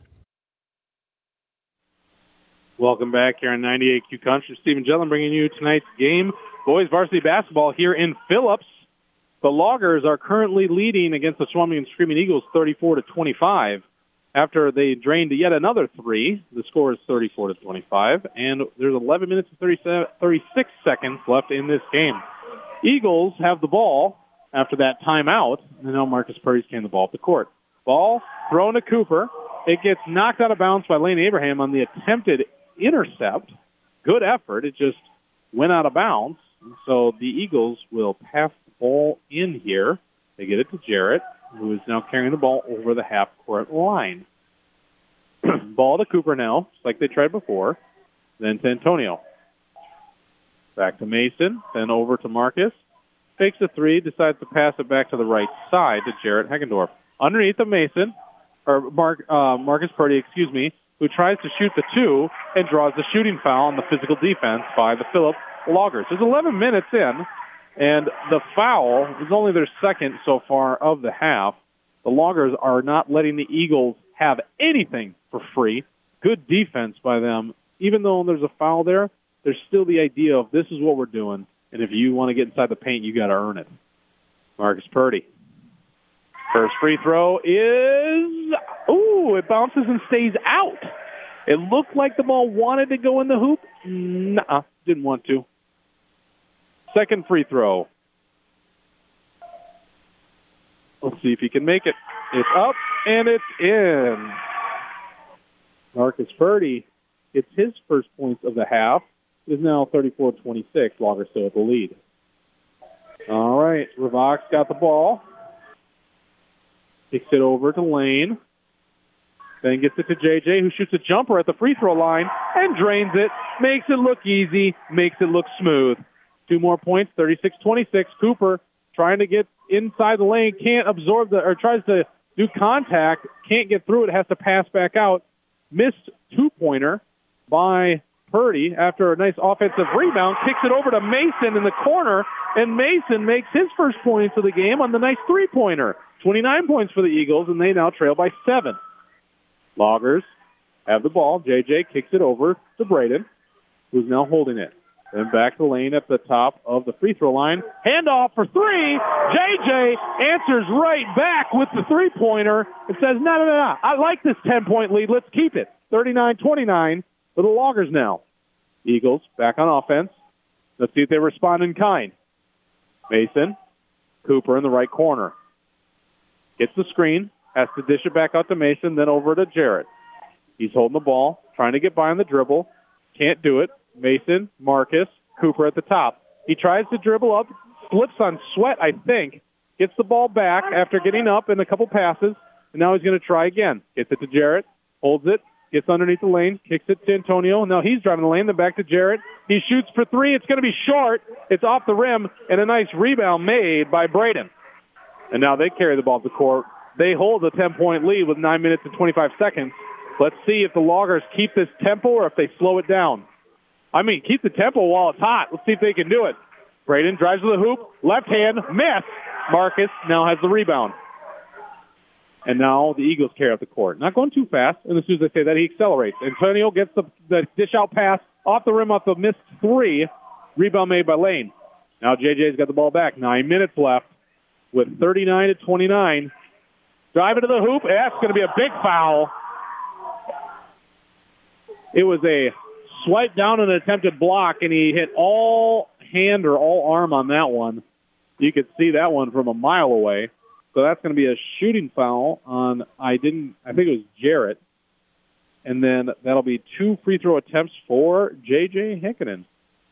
Welcome back here on ninety-eight Q Country. Stephen Gellin bringing you tonight's game. Boys varsity basketball here in Phillips. The Loggers are currently leading against the Swarming and Screaming Eagles thirty-four to twenty-five. After they drained yet another three, the score is thirty-four to twenty-five, and there's eleven minutes and thirty-six seconds left in this game. Eagles have the ball after that timeout, and now Marcus Purdy's carrying the ball up the court. Ball thrown to Cooper. It gets knocked out of bounds by Lane Abraham on the attempted intercept. Good effort. It just went out of bounds. So the Eagles will pass the ball in here. They get it to Jarrett, who is now carrying the ball over the half-court line. Ball to Cooper now, just like they tried before. Then to Antonio. Back to Mason, then over to Marcus. Takes a three, decides to pass it back to the right side to Jarrett Heggendorf. Underneath of Mason, or Mark, uh, Marcus Purdy, excuse me, who tries to shoot the two and draws the shooting foul on the physical defense by the Phillips Loggers. There's eleven minutes in, and the foul is only their second so far of the half. The Loggers are not letting the Eagles have anything for free. Good defense by them. Even though there's a foul there, there's still the idea of this is what we're doing, and if you want to get inside the paint, you got to earn it. Marcus Purdy. First free throw is, ooh, it bounces and stays out. It looked like the ball wanted to go in the hoop. Nuh-uh, didn't want to. Second free throw. Let's see if he can make it. It's up, and it's in. Marcus Purdy gets his first points of the half. It is now thirty-four twenty-six. Loggers still at the lead. All right, Ravok's got the ball. Kicks it over to Lane. Then gets it to J J, who shoots a jumper at the free throw line and drains it. Makes it look easy, makes it look smooth. Two more points, thirty-six twenty-six. Cooper trying to get inside the lane, can't absorb the, or tries to do contact, can't get through it, has to pass back out. Missed two-pointer by Purdy after a nice offensive rebound, kicks it over to Mason in the corner, and Mason makes his first points of the game on the nice three-pointer. twenty-nine points for the Eagles, and they now trail by seven. Loggers have the ball. J J kicks it over to Braden, who's now holding it. Then back to Lane at the top of the free throw line. Handoff for three. J J answers right back with the three-pointer and says, no, no, no, no. I like this ten-point lead. Let's keep it. thirty-nine twenty-nine for the Loggers now. Eagles back on offense. Let's see if they respond in kind. Mason, Cooper in the right corner. Gets the screen, has to dish it back out to Mason, then over to Jarrett. He's holding the ball, trying to get by on the dribble. Can't do it. Mason, Marcus, Cooper at the top. He tries to dribble up, slips on Sweat, I think. Gets the ball back after getting up in a couple passes, and now he's going to try again. Gets it to Jarrett, holds it, gets underneath the lane, kicks it to Antonio. Now he's driving the lane, then back to Jarrett. He shoots for three. It's going to be short. It's off the rim, and a nice rebound made by Braden. And now they carry the ball to the court. They hold a ten-point lead with nine minutes and twenty-five seconds. Let's see if the Loggers keep this tempo or if they slow it down. I mean, keep the tempo while it's hot. Let's see if they can do it. Braden drives to the hoop. Left hand, miss. Marcus now has the rebound. And now the Eagles carry up the court. Not going too fast, and as soon as I say that, he accelerates. Antonio gets the, the dish-out pass off the rim off the missed three. Rebound made by Lane. Now J J's got the ball back. Nine minutes left with thirty-nine to twenty-nine. Driving to the hoop. That's going to be a big foul. It was a swipe down an attempted block, and he hit all hand or all arm on that one. You could see that one from a mile away. So that's going to be a shooting foul on, I didn't, I think it was Jarrett. And then that'll be two free throw attempts for J J Heikkinen.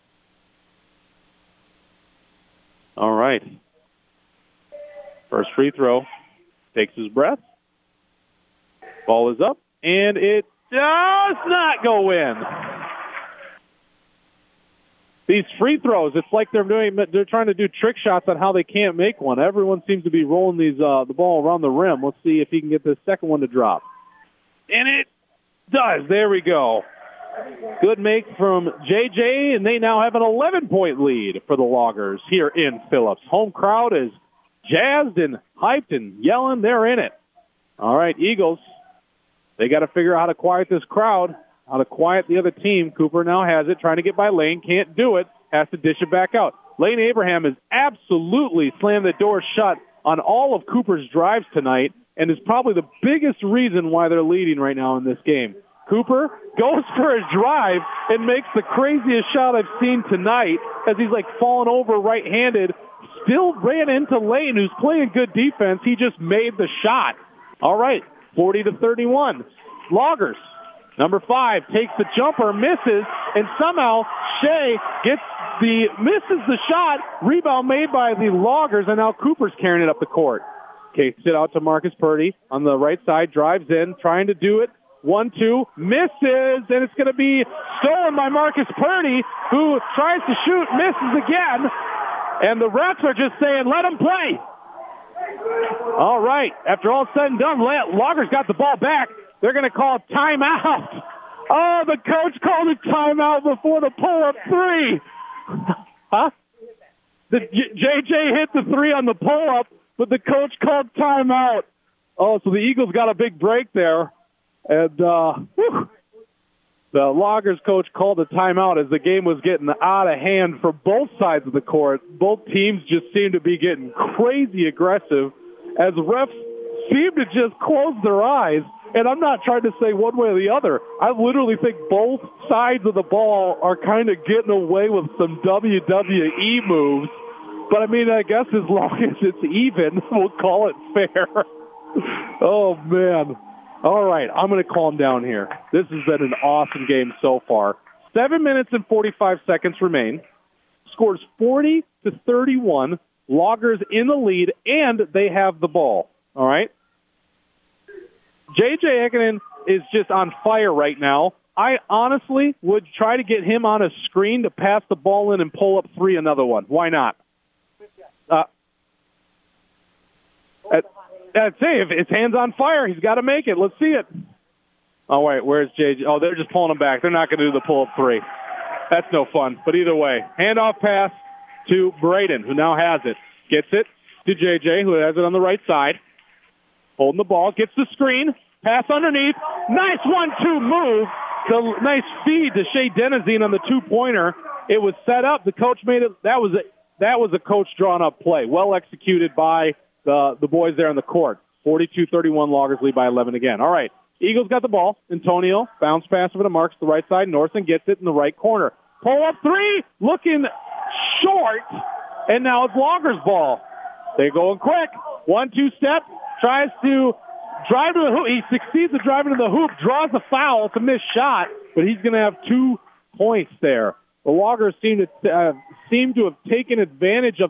All right. First free throw. Takes his breath. Ball is up, and it does not go in. These free throws, it's like they're doing, they're trying to do trick shots on how they can't make one. Everyone seems to be rolling these uh, the ball around the rim. Let's see if he can get the second one to drop. And it does. There we go. Good make from J J, and they now have an eleven-point lead for the Loggers here in Phillips. Home crowd is jazzed and hyped and yelling. They're in it. All right, Eagles, they got to figure out how to quiet this crowd, how to quiet the other team. Cooper now has it, trying to get by Lane. Can't do it. Has to dish it back out. Lane Abraham has absolutely slammed the door shut on all of Cooper's drives tonight and is probably the biggest reason why they're leading right now in this game. Cooper goes for a drive and makes the craziest shot I've seen tonight as he's like falling over right-handed. Still ran into Lane, who's playing good defense. He just made the shot. All right, forty to thirty-one. Loggers, number five, takes the jumper, misses, and somehow Shea gets the misses the shot. Rebound made by the Loggers, and now Cooper's carrying it up the court. Kicks it out to Marcus Purdy on the right side, drives in, trying to do it. One, two, misses, and it's going to be stolen by Marcus Purdy, who tries to shoot, misses again. And the refs are just saying, let him play. All right. After all said and done, Loggers got the ball back. They're going to call timeout. Oh, the coach called a timeout before the pull-up three. Huh? The J J hit the three on the pull-up, but the coach called timeout. Oh, so the Eagles got a big break there. And uh, whew, the Loggers coach called a timeout as the game was getting out of hand for both sides of the court. Both teams just seemed to be getting crazy aggressive as refs seemed to just close their eyes And I'm not trying to say one way or the other. I literally think both sides of the ball are kind of getting away with some W W E moves. But, I mean, I guess as long as it's even, we'll call it fair. Oh, man. All right, I'm going to calm down here. This has been an awesome game so far. Seven minutes and forty-five seconds remain. Scores forty to thirty-one. Loggers in the lead, and they have the ball. All right? J J Ekinen is just on fire right now. I honestly would try to get him on a screen to pass the ball in and pull up three another one. Why not? Uh, at, I'd say if his hand's on fire, he's got to make it. Let's see it. Oh, wait, where's J J? Oh, they're just pulling him back. They're not going to do the pull-up three. That's no fun. But either way, handoff pass to Braden, who now has it. Gets it to J J, who has it on the right side. Holding the ball, gets the screen, pass underneath. Nice one two move. The nice feed to Shea Denizine on the two-pointer. It was set up. The coach made it. That was a, that was a coach drawn-up play. Well executed by the, the boys there on the court. forty-two thirty-one, Loggers lead by eleven again. All right. Eagles got the ball. Antonio, bounce pass over to Marks, the right side. Norton gets it in the right corner. Pull up three, looking short, and now it's Loggers' ball. They're going quick. One, two step, tries to drive to the hoop. He succeeds at driving to the hoop, draws a foul. It's a missed shot, but he's going to have two points there. The Loggers seem to uh, seem to have taken advantage of